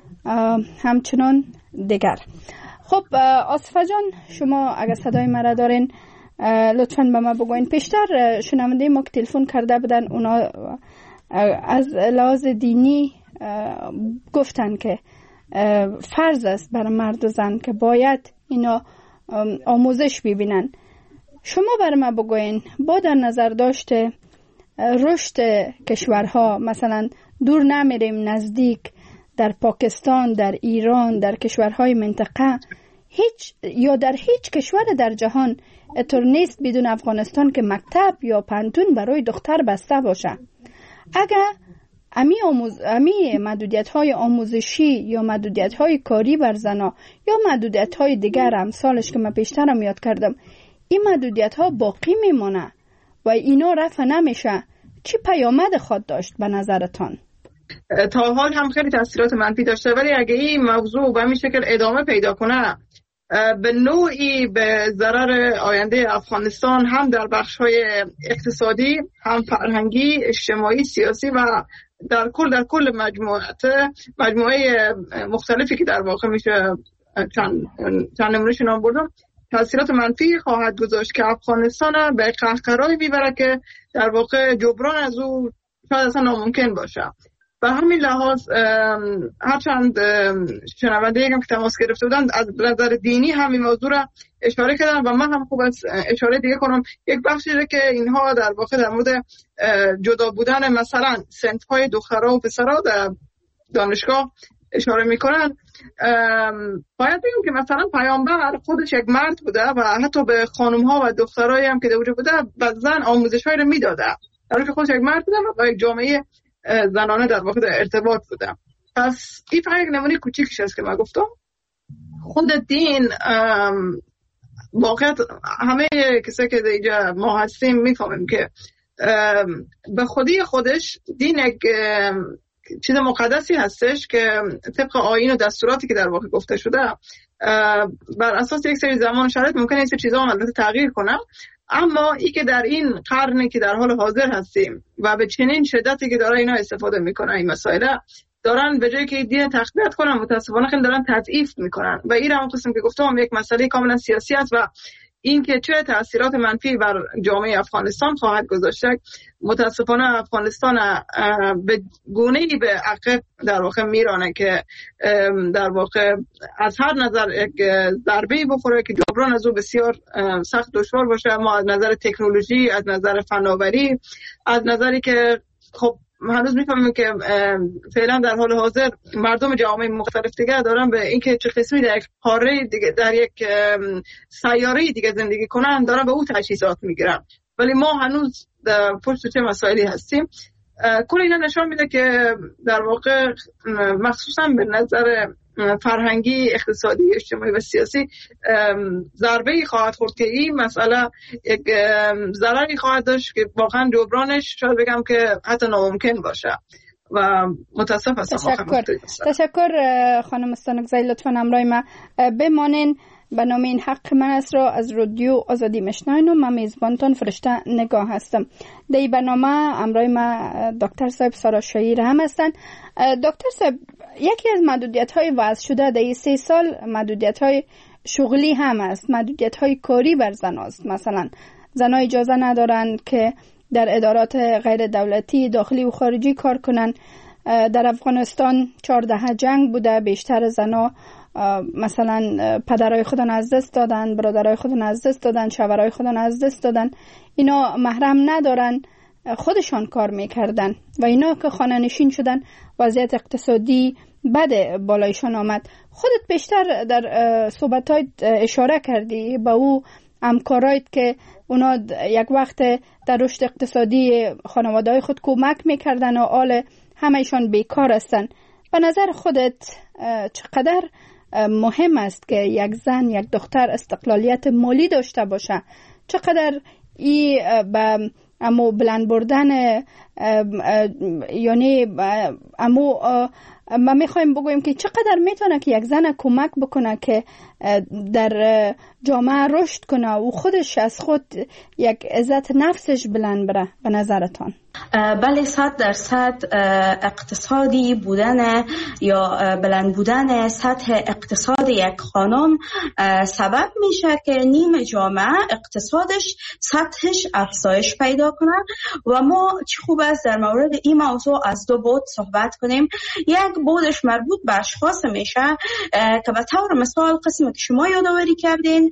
همچنان دیگر. خب آصفه جان، شما اگر صدای مرا دارین لطفاً به ما بگوین. پیشتر شنونده ما که تلفن کرده بودن اونا از لحاظ دینی گفتن که فرض است بر مرد و زن که باید اینا آموزش ببینن. شما بر ما بگوین با در نظر داشته رشد کشورها، مثلا دور نمیریم نزدیک، در پاکستان، در ایران، در کشورهای منطقه، در هیچ کشور در جهان اطور نیست بدون افغانستان که مکتب یا پانتون برای دختر بسته باشه. اگر امی محدودیت های آموزشی یا محدودیت های کاری بر زنا یا محدودیت های دیگر امثالش که من پیشترم یاد کردم، این محدودیت ها باقی میمونه و اینا رفع نمیشه، چی پیامد خود داشت به نظرتان؟ تا حال هم خیلی تاثیرات منفی داشته، ولی اگه این موضوع به این شکل ادامه پیدا کنه به نوعی به ضرر آینده افغانستان، هم در بخش‌های اقتصادی، هم فرهنگی، اجتماعی، سیاسی و در کل مجموعه مختلفی که در واقع میشه چند نمونهش نام بردم، تاثیرات منفی خواهد گذاشت که افغانستان به قهقرایی میبره که در واقع جبران از او شاید اصلا ناممکن باشه. به همین لحاظ هرچند شنونده یکم که تماس گرفته بودن از نظر دینی همین موضوع را اشاره کردن و من هم خوب از اشاره دیگه کنم. یک بخشی که اینها در واقع در مورد جدا بودن مثلا صنف‌های دخترها و پسرها در دانشگاه اشاره میکنن، باید بگیم که مثلا پیامبر خودش یک مرد بوده و حتی به خانم‌ها و دخترایی هم که در بوده بعضن آموزش‌هایی رو میداده، در حالی که خودش یک مرد بوده و با یک جامعه زنانه در واقع در ارتباط بودم. پس این فقط یک نمونه کوچیکش است که من گفتم. خود دین واقعا همه کسایی که اینجا ما هستیم میفهمیم که به خودی خودش دین یک چیز مقدسی هستش که طبق آیین و دستوراتی که در واقع گفته شده بر اساس یک سری زمان شرایط ممکنه این سری چیزا هم البته تغییر کنه، اما ای که در این قرنی که در حال حاضر هستیم و به چنین شدتی که داره اینا استفاده میکنن این مسائل دارن به جایی که دین تقویت کنن متاسفانه خیلی دارن تضعیف میکنن و این هم قسم که گفتم یک مسئله کاملا سیاسی است و این که چه تاثیرات منفی بر جامعه افغانستان خواهد گذاشت. متاسفانه افغانستان به گونه‌ای به عقب در واقع میرانه که در واقع از هر نظر یک ضربه‌ای بخوره که جبران از او بسیار سخت دشوار باشه. ما از نظر تکنولوژی، از نظر فناوری، از نظری که خب هنوز میفهمیم که فعلا در حال حاضر مردم جوامع مختلف دیگه دارن به اینکه چه قسمی در یک قاره دیگه در یک سیاره دیگه زندگی کنن دارن به او تجهیزات میگیرن، ولی ما هنوز در پشت چه مسائلی هستیم. کل اینا نشان میده که در واقع مخصوصا به نظر فرهنگی، اقتصادی، اجتماعی و سیاسی ضربه‌ای خواهد خورد که این مسئله یک ضرری خواهد داشت که واقعا جبرانش شاید بگم که حتی ناممکن باشه و متاسف هستم. تشکر خانم استانکزی، لطفاً همراه ما بمانین. برنامه این حق من است را از رادیو آزادی میشنوین و من میزبانتون فرشته نگاه هستم. در این برنامه همراه ما دکتر صاحب سارا شهیر هم هستن. دکتر صاحب، یکی از محدودیت های وضع شده در این 3 سال محدودیت های شغلی هم است، محدودیت های کاری بر زن است. مثلا زنها اجازه ندارند که در ادارات غیر دولتی داخلی و خارجی کار کنن. در افغانستان 14 جنگ بوده، بیشتر زنا مثلا پدرای خودن از دست دادن، برادرای خودن از دست دادن، شوهرای خودن از دست دادن. اینا محرم ندارن، خودشان کار میکردن و اینا که خانه نشین شدن وضعیت اقتصادی بد بالایشان آمد. خودت بیشتر در صحبتات اشاره کردی به او همکارایت که اونا یک وقت در رشد اقتصادی خانواده‌های خود کمک میکردن و حال همه‌شان بیکار هستن. به نظر خودت چقدر مهم است که یک زن، یک دختر استقلالیت مالی داشته باشه؟ چقدر ای به امو بلند بردن یعنی امو ما میخوایم بگویم که چقدر میتونه که یک زن کمک بکنه که در جامعه رشد کنه و خودش از خود یک عزت نفسش بلند بره به نظرتان؟ بله 100% اقتصادی بودن یا بلند بودن سطح اقتصاد یک خانم سبب میشه که نیم جامعه اقتصادش سطحش افزایش پیدا کنه و ما چه خوب است در مورد این موضوع از دو بود صحبت کنیم. یک بودش مربوط به اشخاص میشه که به طور مثال قسمی که شما یادآوری کردین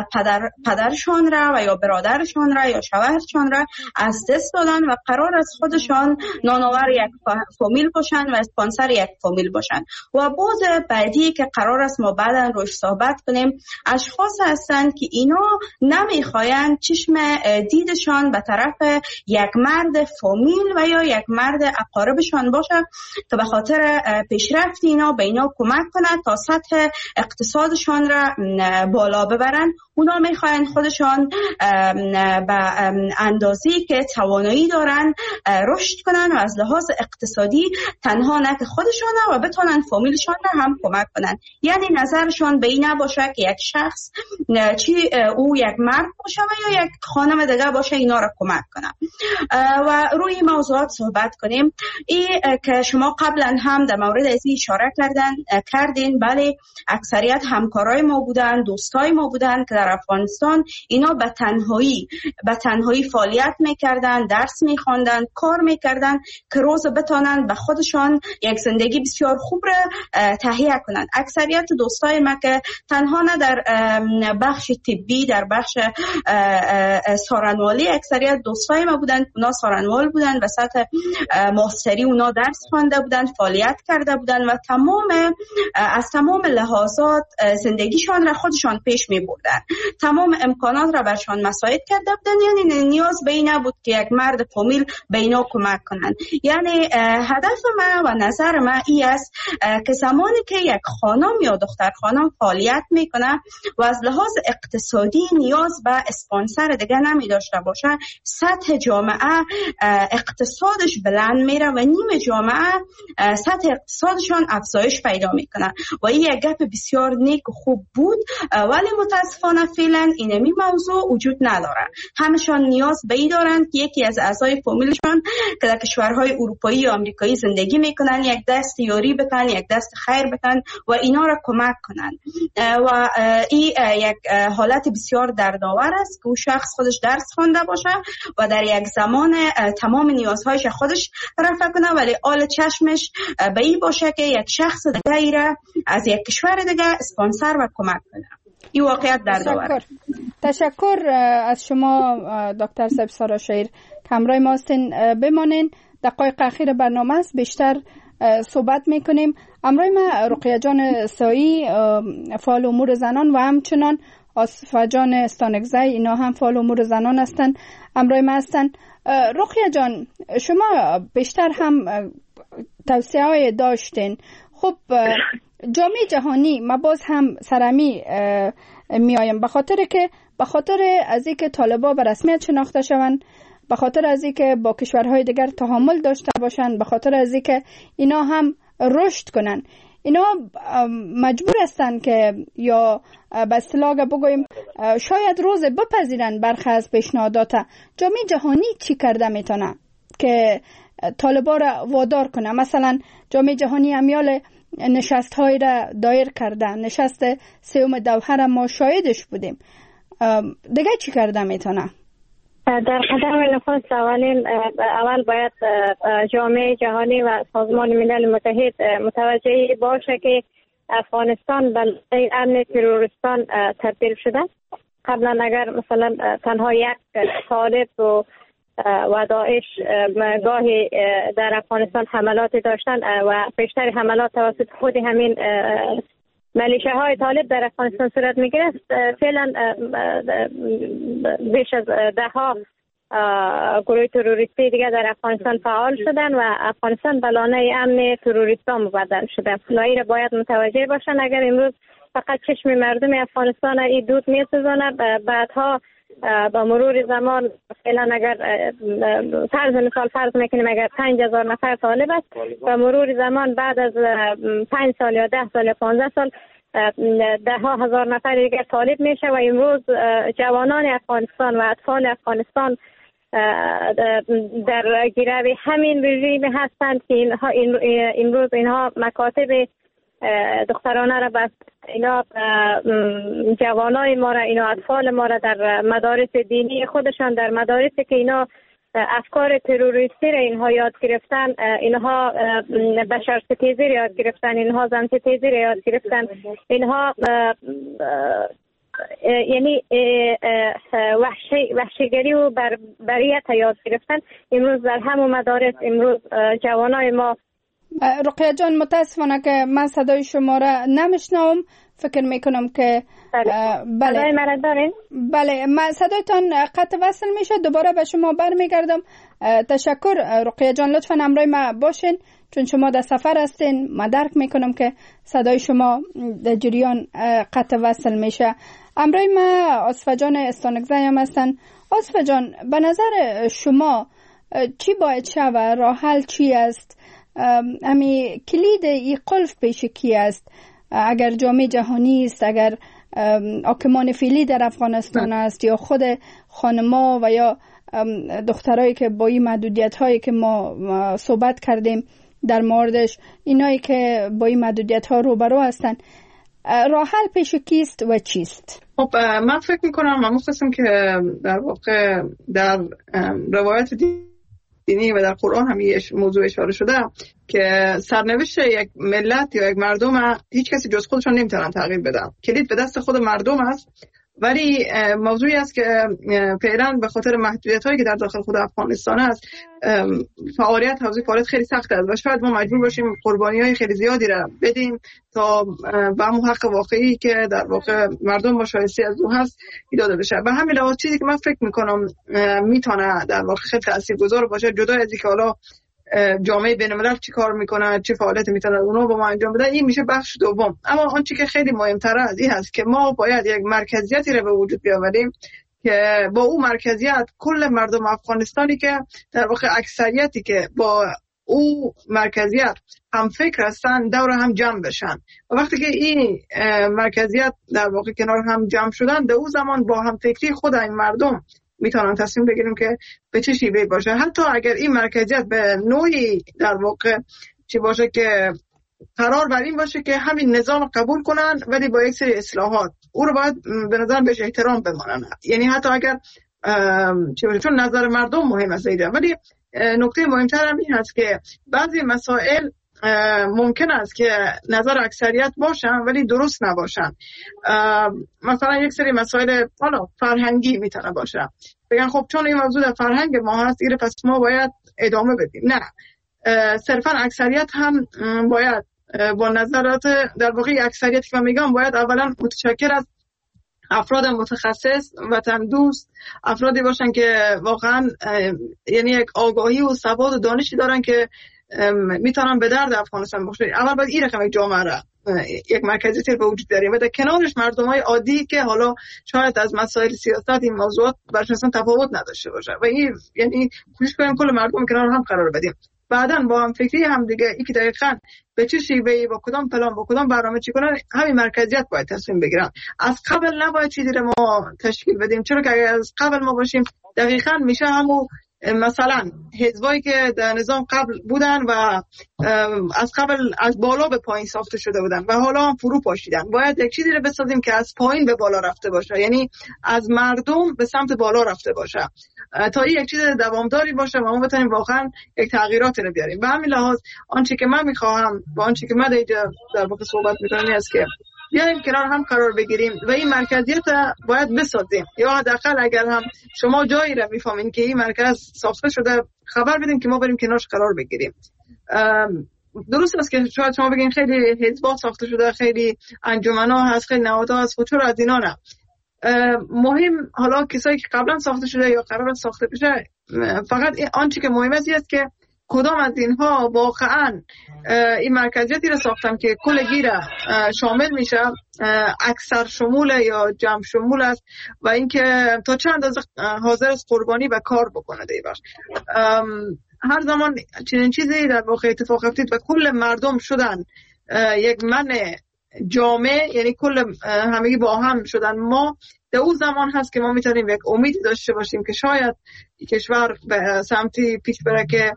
پدرشان را و یا برادرشان را یا شوهرشان را از دست دادن و قرار از خودشان نانآور یک فامیل باشن و اسپانسر یک فامیل باشن. و بود بعدی که قرار است ما بعدا روش صحبت کنیم اشخاص هستند که اینا نمیخواین چشم دیدشان به طرف یک مرد فامیل و یا یک مرد اقاربشان باشه که به خاطر پیشرفت اینا به اینا کمک کنه تا سطح اقتصادشان را بالا ببرن. اونا میخواین خودشان به اندازه‌ای که توانایی دارن رشد کنن و از لحاظ اقتصادی تنها نه که خودشان و بتونن فامیلشان را هم کمک کنن. یعنی نظرشان به این نباشه که یک شخص چی او یک مرد باشه و یا یک خانم دیگه باشه اینا را کمک کنه. و روی موضوعات صحبت کنیم. این که شما قبلا هم در مورد از این اشاره کردین بله اکثریت همکارای ما بودن، دوستای ما بودن که در افغانستان اینا به تنهایی فعالیت میکردن، درس میخواندن، کار میکردن که روز بتونن به خودشان یک زندگی بسیار خوب را تهیه کنن. اکثریت دوستای ما که تنها نه در بخش طبی، در بخش سارنوالی اکثریت دوستای ما بودن، اونا سارنوال بودن، وسط ماستری اونا درس خوانده بودن، فعالیت کرده بودن و از تمام لحاظات زندگیشان را خودشان پیش می بردن. تمام امکانات را برشان مساعد کرده بودن. یعنی نیاز به این نبود که یک مرد فامیل به اینا کمک کنن. یعنی هدف ما و نظر ما این است که زمانی که یک خانم یا دختر خانم فعالیت میکنه و از لحاظ اقتصادی نیاز به اسپانسر دیگه نمی داشته باشه، سطح جامعه اقتصادش بلند میره و نیم جامعه سطح اقتصادشان افزایش پیدا میکنه. و این یک گپ بسیار نیک و خوب بود، ولی متاسفانه فعلا اینمی موضوع وجود نداره. همشان نیاز به این دارن که یکی از اعضای فامیلشان که در کشورهای اروپایی و آمریکایی زندگی میکنن یک دست یاری بتن، یک دست خیر بتن و اینا را کمک کنن. و این یک حالت بسیار دردآور است که او شخص خودش درس خوانده باشه و در یک زمان تمام نیازهایش خودش رفع کنه، ولی آل چشمش به این باشه که یک شخص دیگه را از یک کشور دیگه اسپانسر و کمک کنه. این واقعیت دردآور. تشکر از شما دکتر سبسارا شیر که همراه ما هستین. بمانین، دقایق اخیر برنامه است، بیشتر صحبت میکنیم. همراه ما رقیه جان سایی فعال امور زنان و همچنان آصفه جان استانکزی، اینا هم فعال امور زنان هستن، همراه ما هستن. رقیه جان، شما بیشتر هم توصیه های داشتین. خب جامعه جهانی ما باز هم سرمی میایم به خاطر از اینکه طالبان به رسمیت شناخته شوند، به خاطر از اینکه با کشورهای دیگر تعامل داشته باشند، به خاطر از اینکه اینا هم رشد کنن، اینا مجبور هستند که یا به اصطلاح بگویم شاید روز بپذیرن برخی از پیشنهادات. جامعه جهانی چی کرده میتونه که طالبان را وادار کنه؟ مثلا جامعه جهانی امیال نشست های را دایر کرده، نشست سوم دوحه را ما شاهدش بودیم. دیگه چی کرده میتونه؟ در قدم نخست اول باید جامعه جهانی و سازمان ملل متحد متوجه باشه که افغانستان بلده امن تروریستان تبدیل شده. قبلا اگر مثلا تنها یک طالب و داعش گاهی در افغانستان حملات داشتن و بیشتر حملات توسط خود همین ملیشه های طالب در افغانستان صورت میگرفت، فعلا بیش از 10 گروه تروریستی دیگه در افغانستان فعال شدن و افغانستان بلانه امن تروریستان مبدل شده. این را باید متوجه باشن. اگر امروز فقط چشم مردم افغانستان این دود میسوزونه، بعدها با مرور زمان فعلا اگر فرض میکنیم اگر 5000 نفر طالب است، با مرور زمان بعد از 5 سال یا 10 سال یا 15 سال 10,000 نفر دیگر طالب میشه و امروز جوانان افغانستان و اطفال افغانستان در گیرو همین رژیم هستند که امروز اینها مکاتب دخترانه را بس، اینا جوانای ما را، اینا اطفال ما را در مدارس دینی خودشان، در مدارسی که اینا افکار تروریستی را اینها یاد گرفتن، اینها بشرستیزی را یاد گرفتن، اینها زنستیزی را یاد گرفتن، اینها یعنی وحشیگری و بربریت یاد گرفتن. امروز در همون مدارس امروز جوانای ما. رقیه جان، متاسفانه که من صدای شما را نمیشنوم. فکر میکنم که صدای مرا دارین؟ بله، من صدایتان قطع وصل میشه. دوباره به شما برمیگردم. تشکر رقیه جان، لطفا همراه ما باشین چون شما در سفر هستین. من درک میکنم که صدای شما در جریان قطع وصل میشه. همراه ما آصفه جان استانکزی هم هستن. آصفه جان، به نظر شما چی باید شود؟ راه حل چی است؟ امی کلید ای قلف پیش کی است؟ اگر جامعه جهانی است، اگر حاکمان فعلی در افغانستان است، یا خود خانما و یا دخترایی که با این محدودیت هایی که ما صحبت کردیم در موردش، اینایی که با این محدودیت ها روبرو هستن، راه حل پیش کیست و چیست؟ خب من فکر میکنم من مخصوصم که در واقع در روایت دینی و در قرآن هم یه موضوع اشاره شده که سرنوشت یک ملت یا یک مردم هیچ کسی جز خودشان نمیتونن تغییر بدن. کلید به دست خود مردم است، ولی موضوعی است که فعلا به خاطر محدودیت‌هایی که در داخل خود افغانستان است، فعالیت حوزه فعالیت خیلی سخت است و شاید ما مجبور باشیم قربانی‌های خیلی زیادی را بدیم تا به همون حق واقعی که در واقع مردم با شایسته از او هست داده بشه. به همین لحاظ چیزی که من فکر می‌کنم میتونه در واقع خیلی تاثیرگذار باشه، جدا از اینکه حالا جامعه بین‌الملل چی کار میکنه، چه فعالیتی میتونه اونها با ما انجام بده، این میشه بخش دوم. اما آن چیزی که خیلی مهمتر از این هست که ما باید یک مرکزیتی رو به وجود بیاوریم که با اون مرکزیت کل مردم افغانستانی که در واقع اکثریتی که با او مرکزیت هم فکر هستن دور هم جمع بشن و وقتی که این مرکزیت در واقع کنار هم جمع شدن، در اون زمان با هم فکری خود این مردم میتونن تصمیم بگیریم که به چه شیوهی باشه. حتی اگر این مرکزیت به نوعی در واقع چی باشه که قرار بر این باشه که همین نظام قبول کنن ولی با یک سری اصلاحات، او رو باید به نظر بهش احترام بمانن. یعنی حتی اگر چی باشه، چون نظر مردم مهم است ایده، ولی نکته مهمتر هم این هست که بعضی مسائل ممکن است که نظر اکثریت باشن ولی درست نباشن. مثلا یک سری مسائل حالا فرهنگی میتونه باشه، بگن خب چون این موضوع در فرهنگ ما هست ایره پس ما باید ادامه بدیم. نه، صرفا اکثریت هم باید با نظرات در واقع اکثریت که من میگم باید اولا متشکل از افراد متخصص، وطن دوست، افرادی باشن که واقعا یعنی یک آگاهی و سواد و دانشی دارن که میتونن به درد افغانستان بخورن. اول باید این رقم یک جامعه را یک مرکزیت به وجود بیاریم و در کنارش مردمای عادی که حالا شاید از مسائل سیاست این موضوعات برشون اصلا تفاوت نداشته باشه و این یعنی کوشش کنیم کل مردم کنار هم قرار بدیم. بعداً با هم فکری هم دیگه این که دقیقاً به چه شیوهی با کدام پلان با کدام برنامه چی کنن، همین مرکزیت باید تصمیم بگیرن. از قبل نباید چیزی رو ما تشکیل بدیم، چرا که اگر از قبل ما باشیم دقیقاً میشه همون مثلا حزبایی که در نظام قبل بودن و از قبل از بالا به پایین ساخته شده بودن و حالا هم فرو پاشیدن، باید یک چیزی رو بسازیم که از پایین به بالا رفته باشه، یعنی از مردم به سمت بالا رفته باشه تا یک چیز دوامداری باشه و ما بتونیم واقعا یک تغییراتی رو بیاریم. به همین لحاظ آنچه که من میخواهم و آنچه که من در واقع صحبت میکنم است که بیایم کنار هم قرار بگیریم و این مرکزیت باید بسازیم، یا حداقل اگر هم شما جایی را میفهمین که این مرکز ساخته شده خبر بدین که ما بریم کنارش قرار بگیریم. درست است که شاید شما بگین خیلی حزبات ساخته شده، خیلی انجمن‌ها هست، خیلی نهادها هست، خودشون از اینا نه. مهم حالا کسایی که قبلا ساخته شده یا قرار ساخته بشه، فقط آنچه که مهم است که کدام از اینها واقعا این مرکزیتی رو ساختن که کلگی را شامل میشه، اکثر شمول یا جمع شمول است و اینکه تا چند اندازه حاضر است قربانی و کار بکنه دیباش. هر زمان چنین چیزی در واقع اتفاق افتید و کل مردم شدن یک من جامع، یعنی کل همگی با هم شدن، ما در اون زمان هست که ما میتونیم یک امیدی داشته باشیم که شاید کشور به سمتی پیش بره که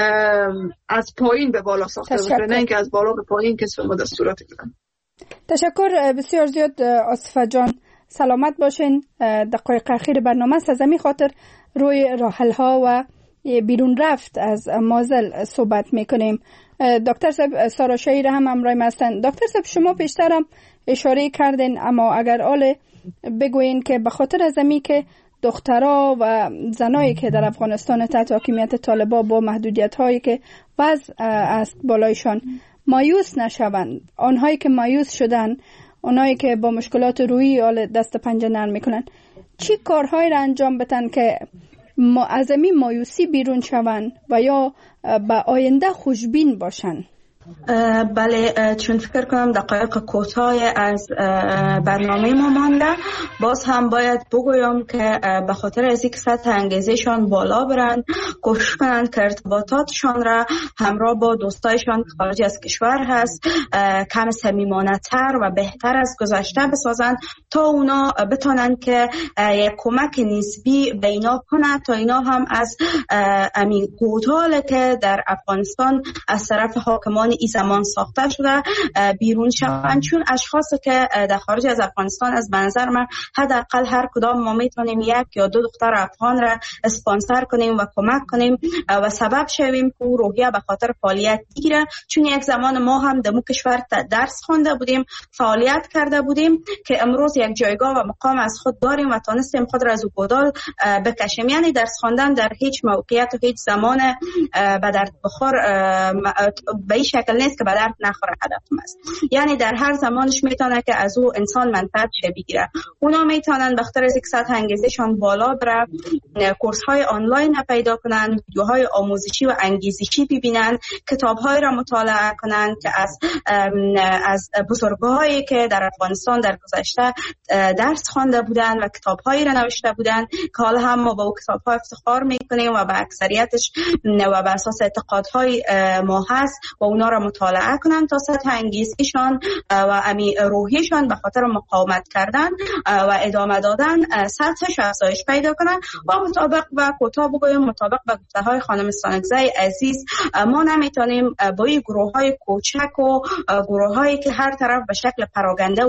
از پایین به بالا ساخته بشه، نه اینکه از بالا به پایین که ما دستوراتی بدن. تشکر بسیار زیاد آصفه جان، سلامت باشین. دقایق اخیر برنامه است، از همین خاطر روی راحل‌ها و بیرون رفت از مازل صحبت میکنیم. دکتر صاحب سارا شهیر هم همراه ما هستند. دکتر صاحب شما پیشتر هم اشاره کردین، اما اگر آل بگوین که به خاطر از امی که دخترها و زنایی که در افغانستان تحت حاکمیت طالبان با محدودیت هایی که وضع است بالایشان مایوس نشوند، آنهایی که مایوس شدن، آنهایی که با مشکلات روحی آل دست پنجه نرم میکنن، چی کارهایی را انجام بدن که از این مایوسی بیرون شوند و یا به آینده خوشبین باشن؟ بله، چون فکر کنم دقایق کوتاه از برنامه ما مانده، باز هم باید بگویم که به خاطر از اینکه سطح انگیزشان بالا برن، کوشش کنن که ارتباطاتشان را همراه با دوستایشان خارج از کشور هست کم صمیمانه تر و بهتر از گذشته بسازن تا اونا بتونن که یک کمک نسبی به اینا کنه تا اینا هم از امین گودال که در افغانستان از طرف حاکمان ای زمان ساخته شده بیرون شوند. چون اشخاصی که در خارج از افغانستان از منظر من حداقل هر کدام ما میتونیم یک یا دو دختر افغان را اسپانسر کنیم و کمک کنیم و سبب شویم که روحیه به خاطر فعالیت بگیره. چون یک زمان ما هم در کشور درس خوانده بودیم، فعالیت کرده بودیم که امروز یک جایگاه و مقام از خود داریم و تانستیم خود را از گودال بکشیم. یعنی درس خواندن در هیچ موقعیت و هیچ زمان به درد بخور به این شکل نیست که به درد نخوره هدفم است. یعنی در هر زمانش میتونه که از او انسان منفعت بگیره. اونا میتونن به خاطر از یک سطح انگیزشان بالا بره کورس های آنلاین پیدا کنن، ویدیوهای آموزشی و انگیزشی ببینن، کتاب های را مطالعه کنن که از بزرگایی که در افغانستان در گذشته درس خوانده بودن و کتاب هایی را نوشته بودن که حالا هم ما با او کتاب ها افتخار میکنیم و به اکثریتش و به اساس اعتقادهای ما هست و اونا را مطالعه کنن تا سطح انگیزشان و روحیشان به خاطر مقاومت کردن و ادامه دادن سطحش افزایش پیدا کنن. و مطابق و کوتاه بگویم مطابق به گفته‌های خانم سانگزای عزیز، ما نمیتونیم با این گروه‌های کوچک و گروه‌هایی که هر طرف به شکل پراگنده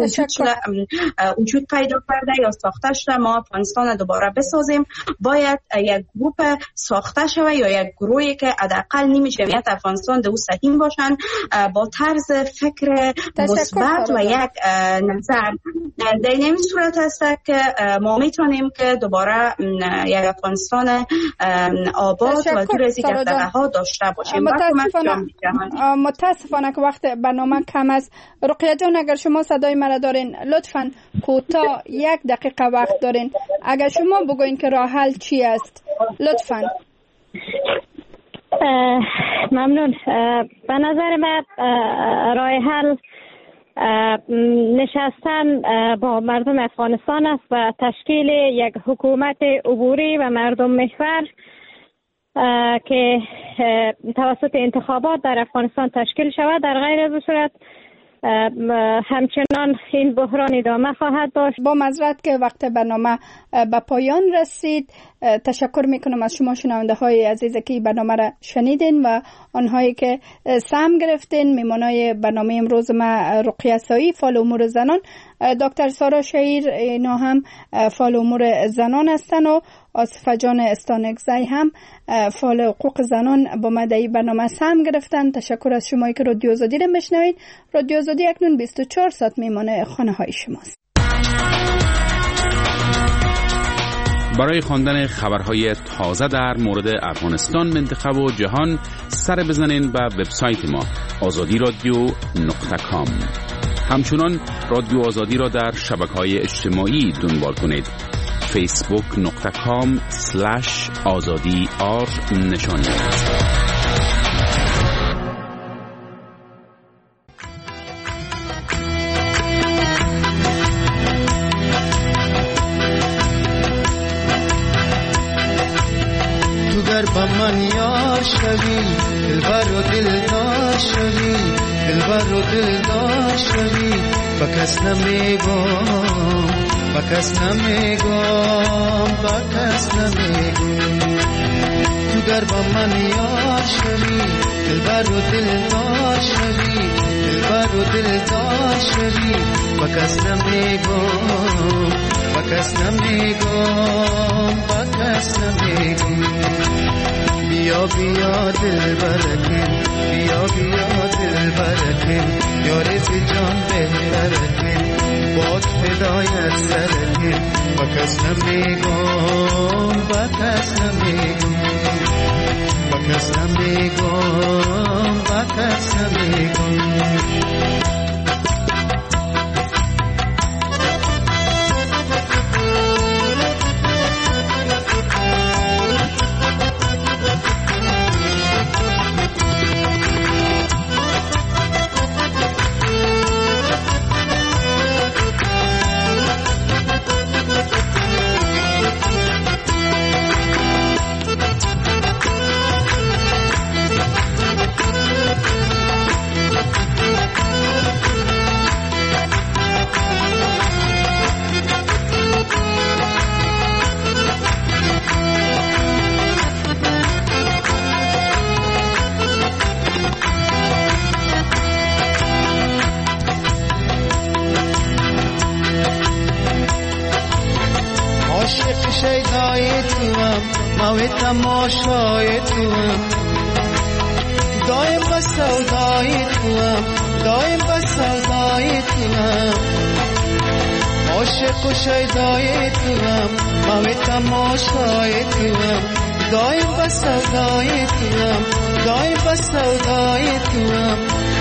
وجود پیدا کرده یا ساخته شده ما افغانستان دوباره بسازیم. باید یک گروه ساخته شود یا یک گروهی که حداقل نیمه جمعیت افغانستان دو سهیم باشن با طرز فکر مثبت و یک نظر. در این صورت است که ما میتونیم که دوباره یک افغانستان آباد و دور از این دغدغه‌ها داشته باشیم. متاسفانه که وقت برنامه کم است. رقیه جان اگر شما صدای مرا دارین لطفاً کوتاه 1 دقیقه وقت دارین، اگر شما بگوین که راه حل چی است لطفاً. ممنون. به نظر من راه حل نشستن با مردم افغانستان است و تشکیل یک حکومت عبوری و مردم محور که توسط انتخابات در افغانستان تشکیل شود. در غیر از صورت همچنان این بحران ادامه خواهد داشت. با معذرت که وقت برنامه به پایان رسید، تشکر میکنم از شما شنونده های عزیز که برنامه را شنیدین و آنهایی که سهم گرفتین. میمانای برنامه امروز ما رقیه سایی، فعال امور زنان، دکتر سارا شهیر اینا هم فعال امور زنان هستن و آصفه جان استانکزی هم فعال حقوق زنان با ما در این برنامه سهم گرفتن. تشکر از شمایی که رادیو آزادی را میشنوید. رادیو آزادی اکنون 24 ساعت میمانه خانه های شماست. برای خواندن خبرهای تازه در مورد افغانستان، منطقه و جهان سر بزنین به وبسایت ما azadiradio.com. همچنان رادیو آزادی را در شبکه‌های اجتماعی دنبال کنید. facebook.com/azadi_r نشانی. با من یار شوی، دلبر و دلدار شوی، دلبر و دلدار شوی، با کس نمیگم، با کس نمیگم، با کس نمیگم. تو گر با من یار شوی، دلبر و دلدار شوی، دلبر و دلدار شوی، با کس نمیگم، با کس نمیگم، با کس نمیگم. بیا بیا دل برکن، بیا بیا دل برکن، یارت جان بهترکن، باد فدایت سرکن، با کس نمیگم، با کس نمیگم، با کس نمیگم، با کس نمیگم. تماشای توام، دایم با سودای توام، دایم با سودای توام، عاشق و شیدای توام، ما تماشای توام، دایم با سودای توام، دایم با سودای توام.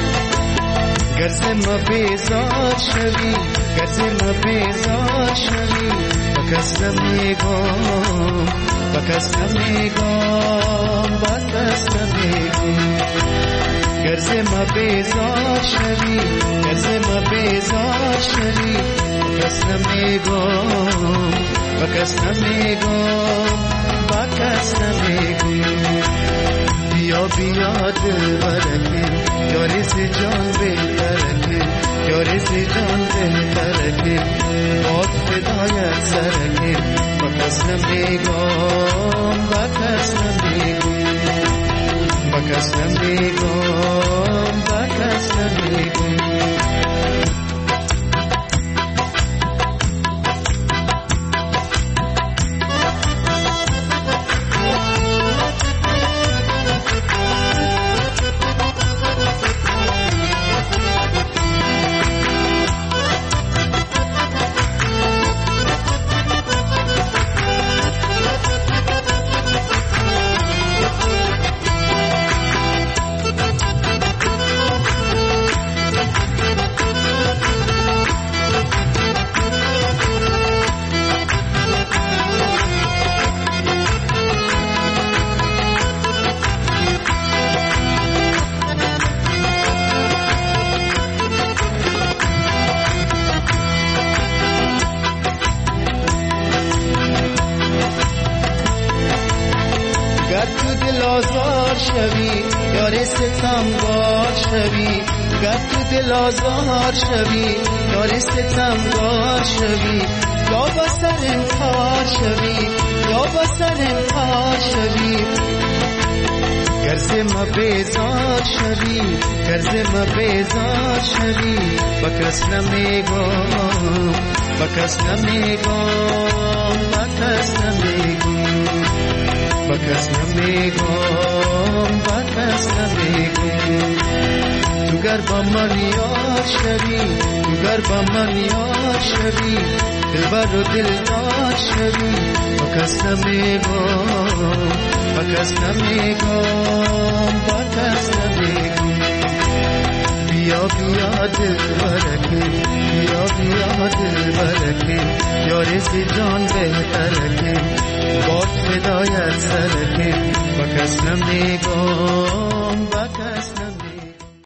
گرز ما بیزار شوی، گرز ما بیزار شوی، با کس نمیگم، با کس نمیگم، با کس نمیگم. گرز ما بیزار شوی، گرز ما بیزار شوی، با کس نمیگم، با کس نمیگم، با کس نمیگم. بیا بیا دل برکن، یاری سی جان بهترکن، یاری سی جان بهترکن، باد فدایت سرکن، با کس نمیگم، با کس نمیگم، با کس نمیگم، با کس نمیگم. گر تو دل آزار شوی یار ستمگار شوی یا با سر انکار شوی یا با سر انکار شوی گرز ما بیزار شوی گرز ما بیزار شوی با کس نمیگم با کس نمیگم با کس نمیگم با کس نمیگم با کس نمیگم تو گر با من یار شوی تو گر با من یار شوی دلبر و دلدار شوی با کس نمیگم با کس نمیگم با کس نمیگم بیا بیا دل برکه بیا بیا دل برکه یار سی جان بهترکه باد فدایت سرکه با کس نمیگم